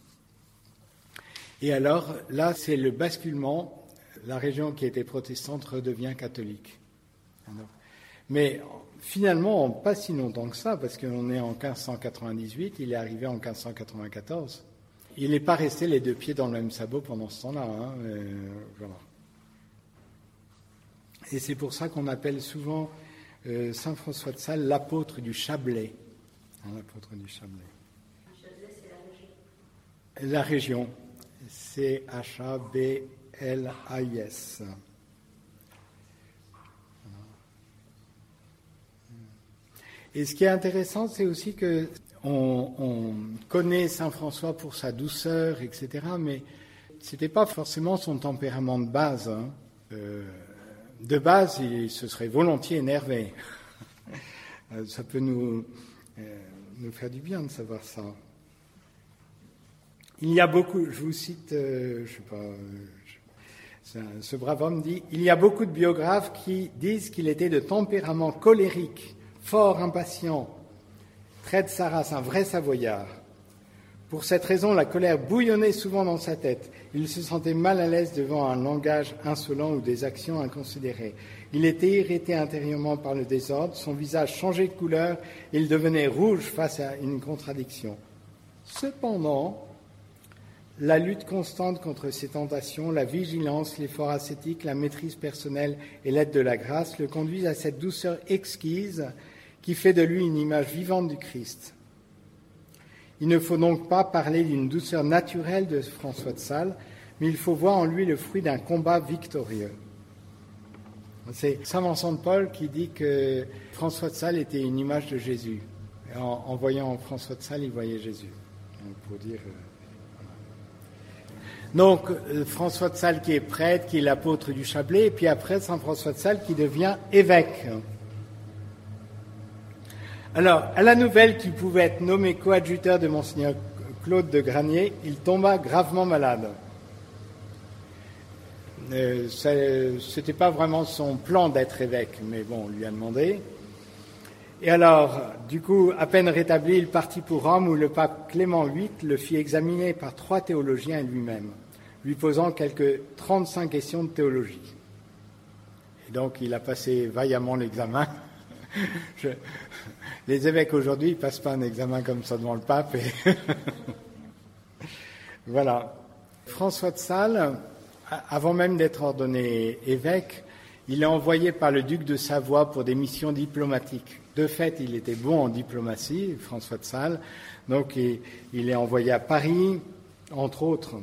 Et alors, là, c'est le basculement. La région qui était protestante redevient catholique. Alors, mais finalement, pas si longtemps que ça, parce qu'on est en quinze cent quatre-vingt-dix-huit, il est arrivé en quinze cent quatre-vingt-quatorze. Il n'est pas resté les deux pieds dans le même sabot pendant ce temps-là. Hein, euh, voilà. Et c'est pour ça qu'on appelle souvent euh, saint François de Sales l'apôtre du Chablais. Hein, l'apôtre du Chablais. Chablais, c'est la région. La région. C H A B L A I S. Et ce qui est intéressant, c'est aussi que on, on connaît saint François pour sa douceur, et cetera, mais ce n'était pas forcément son tempérament de base. Hein. Euh, de base, il se serait volontiers énervé. Ça peut nous, euh, nous faire du bien de savoir ça. Il y a beaucoup, je vous cite, euh, je sais pas, euh, je, ce brave homme dit, il y a beaucoup de biographes qui disent qu'il était de tempérament colérique, fort impatient, trait de sa race, un vrai Savoyard. Pour cette raison, la colère bouillonnait souvent dans sa tête. Il se sentait mal à l'aise devant un langage insolent ou des actions inconsidérées. Il était irrité intérieurement par le désordre, son visage changeait de couleur et il devenait rouge face à une contradiction. Cependant, la lutte constante contre ces tentations, la vigilance, l'effort ascétique, la maîtrise personnelle et l'aide de la grâce le conduisent à cette douceur exquise qui fait de lui une image vivante du Christ. Il ne faut donc pas parler d'une douceur naturelle de François de Sales, mais il faut voir en lui le fruit d'un combat victorieux. C'est saint Vincent de Paul qui dit que François de Sales était une image de Jésus. Et en, en voyant François de Sales, il voyait Jésus. Donc, pour dire, euh, voilà. Donc, euh, François de Sales qui est prêtre, qui est l'apôtre du Chablais, et puis après, saint François de Sales qui devient évêque. Alors, à la nouvelle qu'il pouvait être nommé coadjuteur de Monseigneur Claude de Granier, il tomba gravement malade. Euh, ce n'était pas vraiment son plan d'être évêque, mais bon, on lui a demandé. Et alors, du coup, à peine rétabli, il partit pour Rome, où le pape Clément huit le fit examiner par trois théologiens et lui-même, lui posant quelques trente-cinq questions de théologie. Et donc, il a passé vaillamment l'examen. Je... Les évêques aujourd'hui ne passent pas un examen comme ça devant le pape. Et voilà. François de Sales, avant même d'être ordonné évêque, il est envoyé par le duc de Savoie pour des missions diplomatiques. De fait, il était bon en diplomatie, François de Sales. Donc, il, il est envoyé à Paris, entre autres.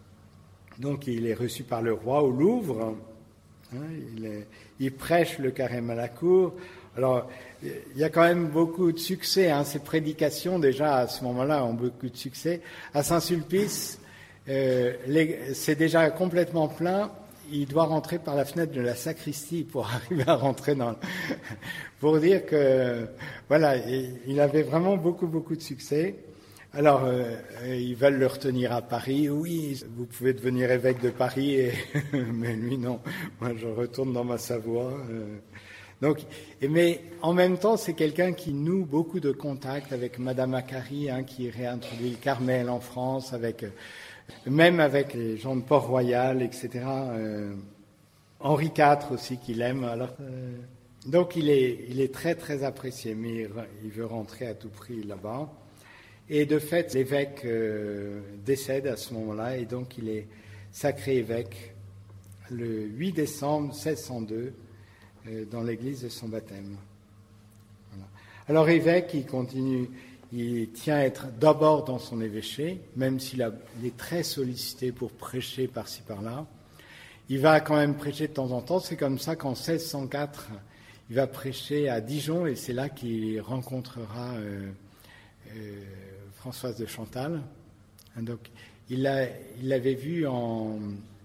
Donc, il est reçu par le roi au Louvre. Hein, il, est, il prêche le carême à la cour. Alors, il y a quand même beaucoup de succès. Hein. Ces prédications, déjà, à ce moment-là, ont beaucoup de succès. À Saint-Sulpice, euh, les, c'est déjà complètement plein. Il doit rentrer par la fenêtre de la sacristie pour arriver à rentrer dans... pour dire que, voilà, il avait vraiment beaucoup, beaucoup de succès. Alors, euh, ils veulent le retenir à Paris. Oui, vous pouvez devenir évêque de Paris, et... mais lui, non. Moi, je retourne dans ma Savoie. Euh... Donc, mais en même temps, c'est quelqu'un qui noue beaucoup de contacts avec Madame Macquarie, hein, qui réintroduit le Carmel en France, avec, même avec les gens de Port-Royal, et cetera. Euh, Henri quatre aussi, qu'il aime. Alors, euh, donc, il est, il est très, très apprécié, mais il, il veut rentrer à tout prix là-bas. Et de fait, l'évêque euh, décède à ce moment-là, et donc il est sacré évêque le huit décembre seize cent deux. Dans l'église de son baptême. Voilà. Alors évêque, il continue, il tient à être d'abord dans son évêché, même s'il a, il est très sollicité pour prêcher par-ci par-là. Il va quand même prêcher de temps en temps. C'est comme ça qu'en seize cent quatre, il va prêcher à Dijon, et c'est là qu'il rencontrera euh, euh, Françoise de Chantal. Donc, il, a, il l'avait vu en,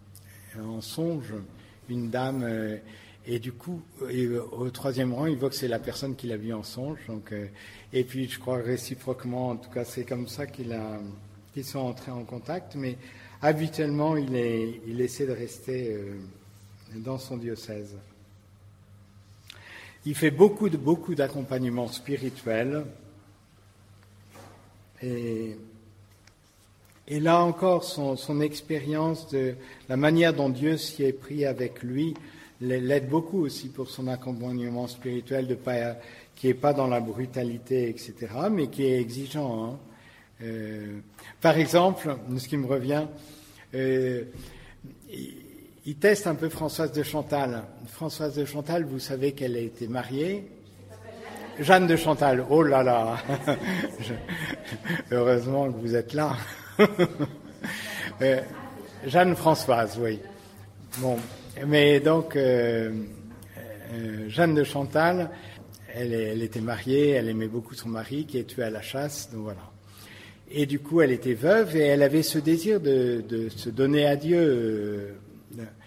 en songe, une dame... Euh, Et du coup, et au troisième rang, il voit que c'est la personne qu'il a vue en songe. Donc, euh, et puis, je crois réciproquement, en tout cas, c'est comme ça qu'il a, qu'ils sont entrés en contact. Mais habituellement, il, est, il essaie de rester euh, dans son diocèse. Il fait beaucoup, de, beaucoup d'accompagnement spirituel. Et, et là encore, son, son expérience de la manière dont Dieu s'y est pris avec lui l'aide beaucoup aussi pour son accompagnement spirituel, de pas, qui n'est pas dans la brutalité, et cetera, mais qui est exigeant. Hein. Euh, par exemple, ce qui me revient, euh, il, il teste un peu Françoise de Chantal. Françoise de Chantal, vous savez qu'elle a été mariée. Jeanne de Chantal, oh là là. Je, heureusement que vous êtes là. euh, Jeanne Françoise, oui. Bon. Mais donc, euh, euh, Jeanne de Chantal, elle, elle était mariée, elle aimait beaucoup son mari qui est tué à la chasse, donc voilà. Et du coup, elle était veuve et elle avait ce désir de, de se donner à Dieu.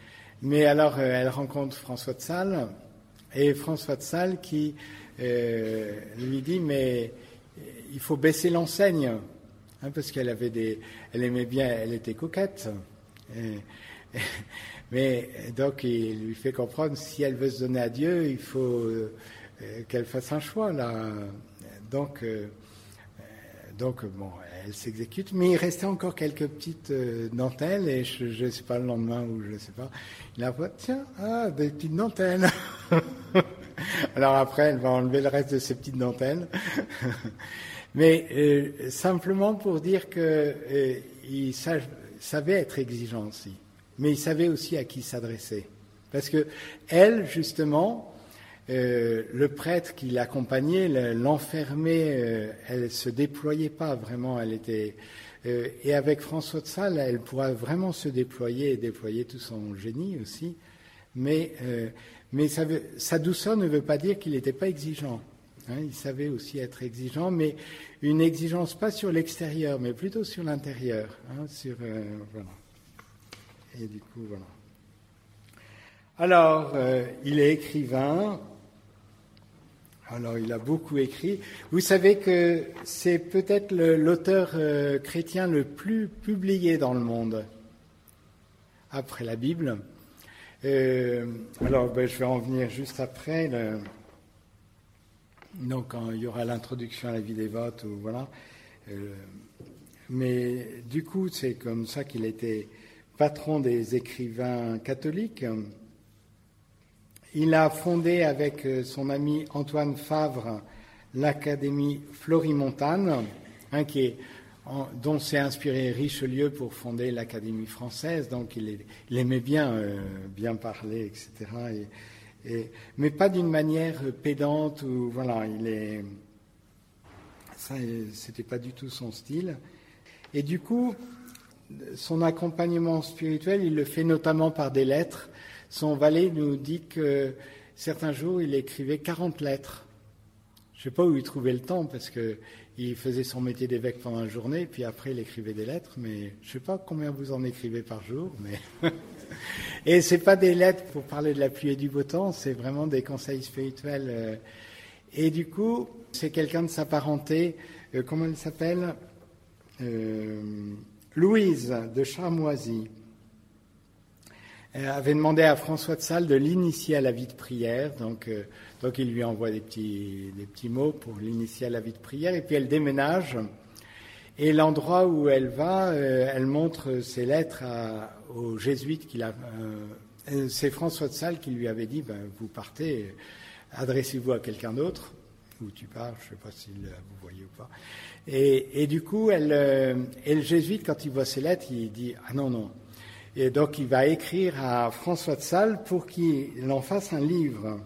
mais alors, euh, elle rencontre François de Sales, et François de Sales qui euh, lui dit, mais il faut baisser l'enseigne, hein, parce qu'elle avait des, elle aimait bien, elle était coquette. Et, et, mais donc, il lui fait comprendre, si elle veut se donner à Dieu, il faut euh, qu'elle fasse un choix, là. Donc, euh, donc bon, elle s'exécute, mais il restait encore quelques petites euh, dentelles, et je ne sais pas, le lendemain, ou je ne sais pas, il a dit, tiens, ah, des petites dentelles. Alors après, elle va enlever le reste de ces petites dentelles. Mais euh, simplement pour dire qu'il euh, savait être exigeant aussi, mais il savait aussi à qui s'adresser. Parce que elle, justement, euh, le prêtre qui l'accompagnait, l'enfermait, euh, elle ne se déployait pas vraiment. Elle était, euh, et avec François de Sales, elle pourra vraiment se déployer et déployer tout son génie aussi. Mais, euh, mais ça veut, sa douceur ne veut pas dire qu'il n'était pas exigeant. Hein, il savait aussi être exigeant, mais une exigence pas sur l'extérieur, mais plutôt sur l'intérieur. Hein, sur, euh, voilà. Et du coup, voilà. Alors, euh, il est écrivain. Alors, il a beaucoup écrit. Vous savez que c'est peut-être le, l'auteur euh, chrétien le plus publié dans le monde, après la Bible. Euh, alors, ben, je vais en venir juste après. Le, donc, quand il y aura l'introduction à la vie dévote, ou voilà. Euh, mais du coup, c'est comme ça qu'il était patron des écrivains catholiques. Il a fondé avec son ami Antoine Favre l'Académie Florimontane, hein, qui est, en, dont s'est inspiré Richelieu pour fonder l'Académie française. Donc il, est, il aimait bien, euh, bien parler, et cetera. Et, et, mais pas d'une manière pédante ou voilà, il est, ça, c'était pas du tout son style. Et du coup, son accompagnement spirituel, il le fait notamment par des lettres. Son valet nous dit que certains jours, il écrivait quarante lettres. Je ne sais pas où il trouvait le temps, parce qu'il faisait son métier d'évêque pendant la journée, puis après, il écrivait des lettres, mais je ne sais pas combien vous en écrivez par jour. Mais et ce n'est pas des lettres pour parler de la pluie et du beau temps, c'est vraiment des conseils spirituels. Et du coup, c'est quelqu'un de sa parenté, euh, comment elle s'appelle euh, Louise de Charmoisy. Elle avait demandé à François de Sales de l'initier à la vie de prière, donc, euh, donc il lui envoie des petits, des petits mots pour l'initier à la vie de prière, et puis elle déménage, et l'endroit où elle va, euh, elle montre ses lettres à, aux jésuites qu'il a. Euh, c'est François de Sales qui lui avait dit, ben, vous partez, adressez-vous à quelqu'un d'autre, où tu pars, je ne sais pas si vous voyez ou pas. Et, et du coup, elle, euh, et le jésuite, quand il voit ses lettres, il dit, ah non, non. Et donc, il va écrire à François de Sales pour qu'il en fasse un livre.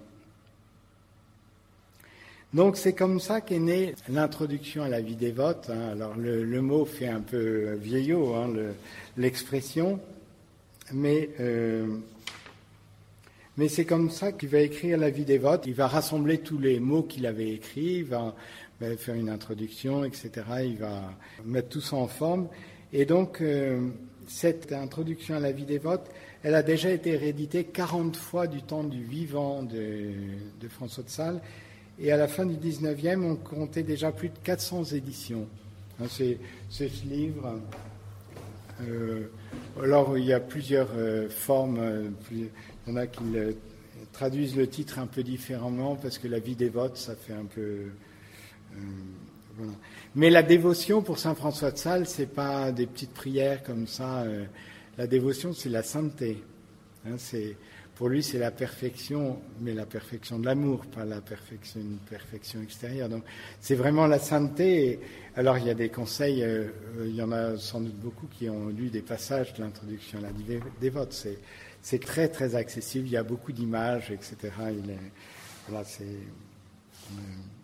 Donc, c'est comme ça qu'est née l'introduction à la vie dévote. Hein. Alors, le, le mot fait un peu vieillot, hein, le, l'expression, mais, euh, mais c'est comme ça qu'il va écrire la vie dévote. Il va rassembler tous les mots qu'il avait écrits, il va ben, faire une introduction, et cetera. Il va mettre tout ça en forme. Et donc, euh, cette introduction à la vie dévote, elle a déjà été rééditée quarante fois du temps du vivant de, de François de Sales. Et à la fin du dix-neuvième, on comptait déjà plus de quatre cents éditions. C'est, c'est ce livre. Euh, alors, il y a plusieurs euh, formes. Euh, plus, il y en a qui le, traduisent le titre un peu différemment, parce que la vie dévote, ça fait un peu... Euh, voilà. Mais la dévotion pour saint François de Sales, c'est pas des petites prières comme ça. Euh, la dévotion, c'est la sainteté. Hein, c'est, pour lui, c'est la perfection, mais la perfection de l'amour, pas la perfection, une perfection extérieure. Donc, c'est vraiment la sainteté. Et, alors, il y a des conseils. Euh, il y en a sans doute beaucoup qui ont lu des passages de l'introduction à la vie dévote. C'est, c'est très, très accessible. Il y a beaucoup d'images, et cetera. Il est, voilà, c'est. Euh,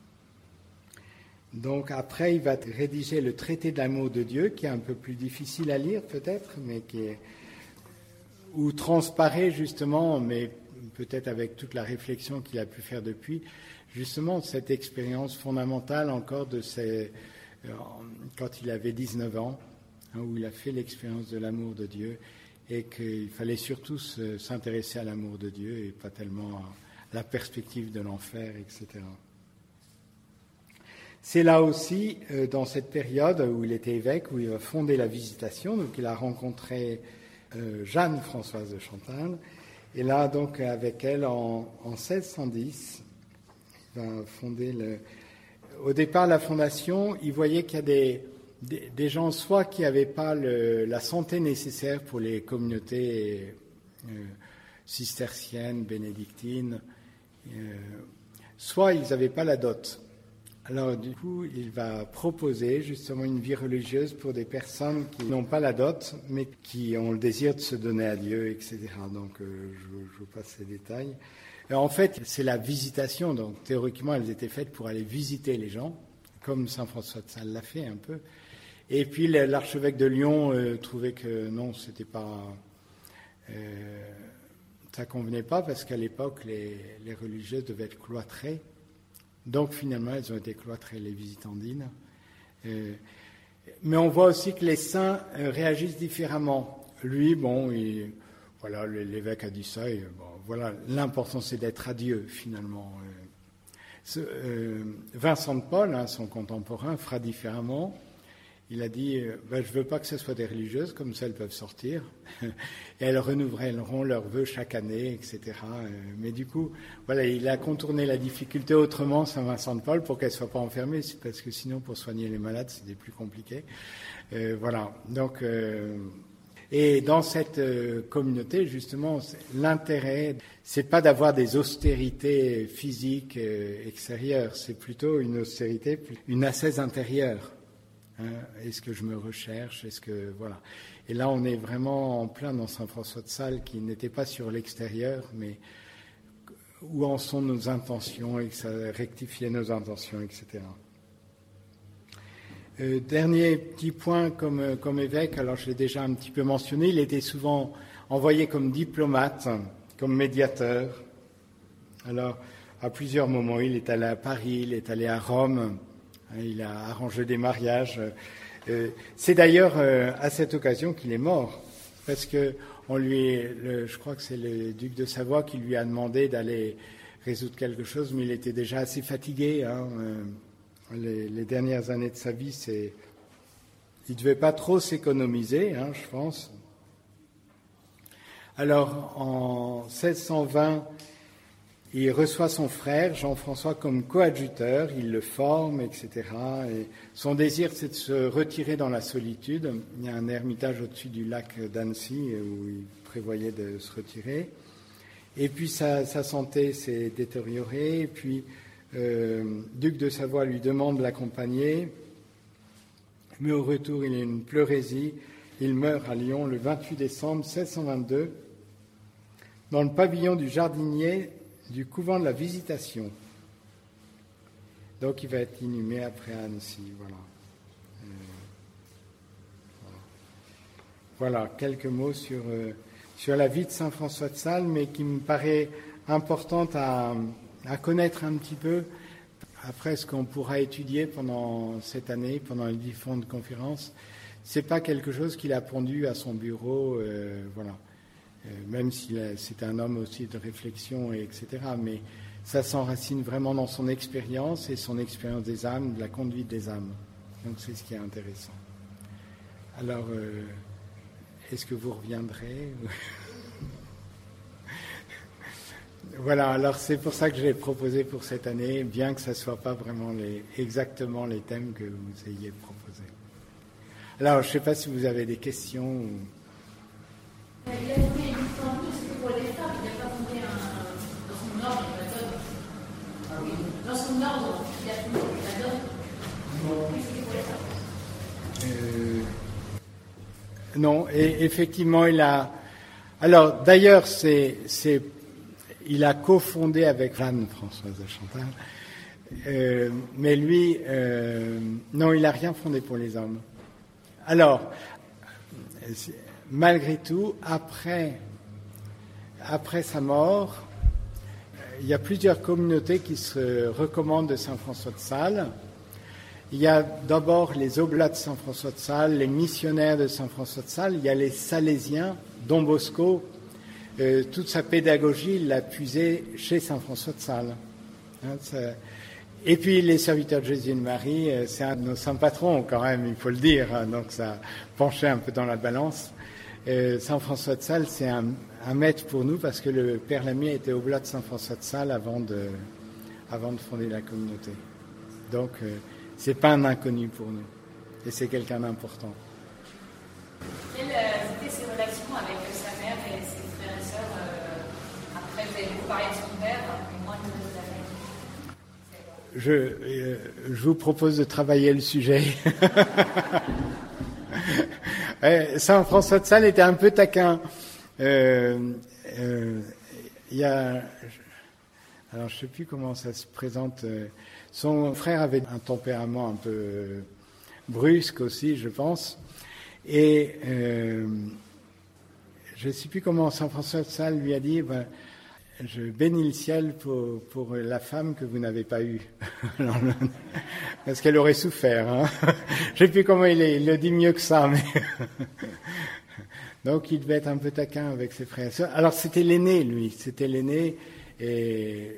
Donc après, il va rédiger le traité de l'amour de Dieu, qui est un peu plus difficile à lire peut-être, mais qui est, où transparaît justement, mais peut-être avec toute la réflexion qu'il a pu faire depuis, justement cette expérience fondamentale encore de ses, quand il avait dix-neuf ans, hein, où il a fait l'expérience de l'amour de Dieu, et qu'il fallait surtout se, s'intéresser à l'amour de Dieu et pas tellement à la perspective de l'enfer, et cetera. C'est là aussi, euh, dans cette période où il était évêque, où il a fondé la Visitation. Donc il a rencontré euh, Jeanne Françoise de Chantal. Et là, donc, avec elle, en, en seize cent dix, il va fonder le... Au départ, la fondation, il voyait qu'il y a des, des, des gens, soit qui n'avaient pas le, la santé nécessaire pour les communautés euh, cisterciennes, bénédictines, euh, soit ils n'avaient pas la dot. Alors, du coup, il va proposer justement une vie religieuse pour des personnes qui n'ont pas la dot, mais qui ont le désir de se donner à Dieu, et cetera. Donc, euh, je, je vous passe ces détails. Et en fait, c'est la visitation. Donc, théoriquement, elles étaient faites pour aller visiter les gens, comme saint François de Sales l'a fait un peu. Et puis, l'archevêque de Lyon euh, trouvait que non, c'était pas... Euh, ça convenait pas, parce qu'à l'époque, les, les religieuses devaient être cloîtrées. Donc finalement, elles ont été cloîtrées, les visitandines. Euh, mais on voit aussi que les saints euh, réagissent différemment. Lui, bon, il, voilà, l'évêque a dit ça, et bon, voilà, l'important c'est d'être à Dieu finalement. Euh, ce, euh, Vincent de Paul, hein, son contemporain, fera différemment. Il a dit, euh, ben, je ne veux pas que ce soit des religieuses, comme ça elles peuvent sortir, et elles renouvelleront leurs vœux chaque année, et cetera. Euh, mais du coup, voilà, il a contourné la difficulté autrement, Saint Vincent de Paul, pour qu'elles ne soient pas enfermées, parce que sinon, pour soigner les malades, c'était plus compliqué. Euh, voilà. Donc, euh, et dans cette euh, communauté, justement, l'intérêt, c'est pas d'avoir des austérités physiques euh, extérieures, c'est plutôt une austérité, une ascèse intérieure. Hein, est-ce que je me recherche? Est-ce que voilà. Et là, on est vraiment en plein dans saint François de Sales, qui n'était pas sur l'extérieur, mais où en sont nos intentions, et que ça rectifiait nos intentions, et cetera. Euh, dernier petit point comme, comme évêque, alors je l'ai déjà un petit peu mentionné, il était souvent envoyé comme diplomate, comme médiateur. Alors, à plusieurs moments, il est allé à Paris, il est allé à Rome. Il a arrangé des mariages. C'est d'ailleurs à cette occasion qu'il est mort, parce que on lui, le, je crois que c'est le duc de Savoie qui lui a demandé d'aller résoudre quelque chose, mais il était déjà assez fatigué. Hein. Les, les dernières années de sa vie, c'est, il ne devait pas trop s'économiser, hein, je pense. Alors, en seize cent vingt, il reçoit son frère, Jean-François, comme coadjuteur, il le forme, et cetera. Et son désir, c'est de se retirer dans la solitude. Il y a un ermitage au-dessus du lac d'Annecy où il prévoyait de se retirer. Et puis sa, sa santé s'est détériorée. Et puis, euh, duc de Savoie lui demande de l'accompagner. Mais au retour, il a une pleurésie. Il meurt à Lyon le vingt-huit décembre seize cent vingt-deux, dans le pavillon du jardinier du couvent de la Visitation. Donc il va être inhumé après à Annecy. Voilà. Euh, voilà. Voilà quelques mots sur, euh, sur la vie de saint François de Sales, mais qui me paraît importante à, à connaître un petit peu. Après, ce qu'on pourra étudier pendant cette année, pendant les différentes conférences, c'est pas quelque chose qu'il a pondu à son bureau, euh, voilà. Euh, même si c'est un homme aussi de réflexion, et etc. Mais ça s'enracine vraiment dans son expérience et son expérience des âmes, de la conduite des âmes. Donc c'est ce qui est intéressant. Alors, euh, est-ce que vous reviendrez? Voilà, alors c'est pour ça que je l'ai proposé pour cette année, bien que ça ne soit pas vraiment les, exactement les thèmes que vous ayez proposés. Alors, je ne sais pas si vous avez des questions. Ou... Il a fondé une famille, c'était pour les femmes, il n'a pas fondé un, dans son ordre, la donne. Ah oui. Dans son ordre, il a fondé la donne. Non. Oui, c'était pour les femmes. Euh, non, et effectivement, il a. Alors, d'ailleurs, c'est, c'est, il a cofondé avec Jeanne Françoise de Chantal, euh, mais lui, euh, non, il n'a rien fondé pour les hommes. Alors, malgré tout, après, après sa mort, il y a plusieurs communautés qui se recommandent de saint François de Sales. il y a d'abord les Oblats de Saint François de Sales, les missionnaires de Saint François de Sales, il y a les Salésiens, Don Bosco, euh, toute sa pédagogie, il l'a puisée chez Saint François de Sales. Hein, et puis les serviteurs de Jésus et de Marie, euh, c'est un de nos saints patrons quand même, il faut le dire, hein, donc ça penchait un peu dans la balance. Euh, Saint François de Sales, c'est un, un maître pour nous parce que le Père Lamy était Oblat de Saint François de Sales avant de, avant de fonder la communauté. Donc, euh, c'est pas un inconnu pour nous. Et c'est quelqu'un d'important. Quelles étaient ses relations avec sa mère et ses frères et sœurs euh, après, vous avez beaucoup parlé de son père, mais moins de sa mère. Je, euh, je vous propose de travailler le sujet. Saint François de Sales était un peu taquin. Euh, euh, il y a, alors je ne sais plus comment ça se présente. Son frère avait un tempérament un peu brusque aussi, je pense. Et euh, je ne sais plus comment Saint François de Sales lui a dit, ben, je bénis le ciel pour, pour la femme que vous n'avez pas eue. Parce qu'elle aurait souffert. Hein. Je ne sais plus comment il, est, il le dit mieux que ça. Mais donc il devait être un peu taquin avec ses frères et sœurs. Alors c'était l'aîné, lui. C'était l'aîné. Et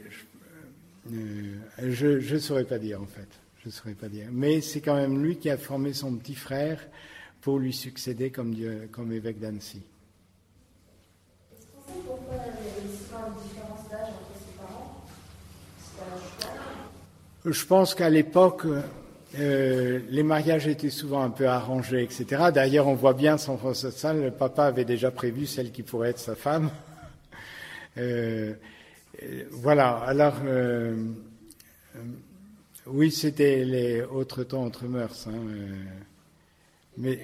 je ne saurais pas dire, en fait. Je saurais pas dire. Mais c'est quand même lui qui a formé son petit frère pour lui succéder comme, Dieu, comme évêque d'Annecy. Est-ce qu'on sait pourquoi il y avait une différence d'âge entre ses parents? C'était un choix. Je pense qu'à l'époque, euh, les mariages étaient souvent un peu arrangés, et cetera. D'ailleurs, on voit bien Saint François de Sales, le papa avait déjà prévu celle qui pourrait être sa femme. Euh, voilà, alors, euh, euh, oui, c'était les autres temps entre mœurs. Hein, euh, mais...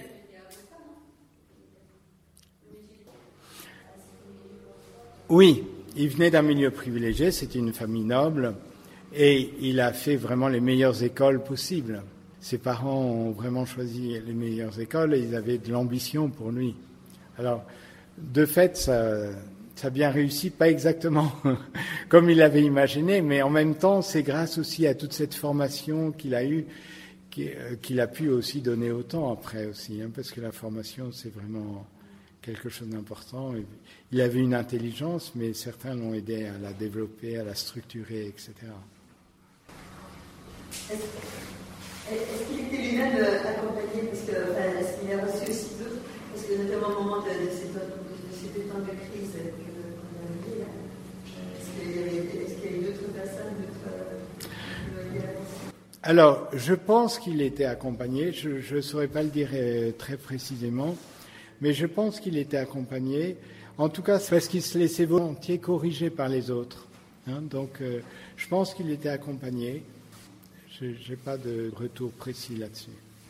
Oui, il venait d'un milieu privilégié, c'était une famille noble, et il a fait vraiment les meilleures écoles possibles. Ses parents ont vraiment choisi les meilleures écoles et ils avaient de l'ambition pour lui. Alors, de fait, ça, ça a bien réussi, pas exactement comme il l'avait imaginé, mais en même temps, c'est grâce aussi à toute cette formation qu'il a eue qu'il a pu aussi donner autant après aussi, hein, parce que la formation, c'est vraiment quelque chose d'important. Il avait une intelligence, mais certains l'ont aidé à la développer, à la structurer, et cetera. Est-ce, est-ce qu'il était lui-même accompagné, parce que, enfin, est-ce qu'il a reçu aussi d'autres, parce que notamment au moment de, de, ces, de ces deux temps de crise qu'on a vécu, là, est-ce qu'il y avait, est-ce qu'il y a eu d'autres personnes, d'autres... Alors, je pense qu'il était accompagné, je ne saurais pas le dire très précisément, mais je pense qu'il était accompagné, en tout cas parce qu'il se laissait volontiers corriger par les autres. Hein, donc, euh, je pense qu'il était accompagné. Je n'ai pas de retour précis là-dessus.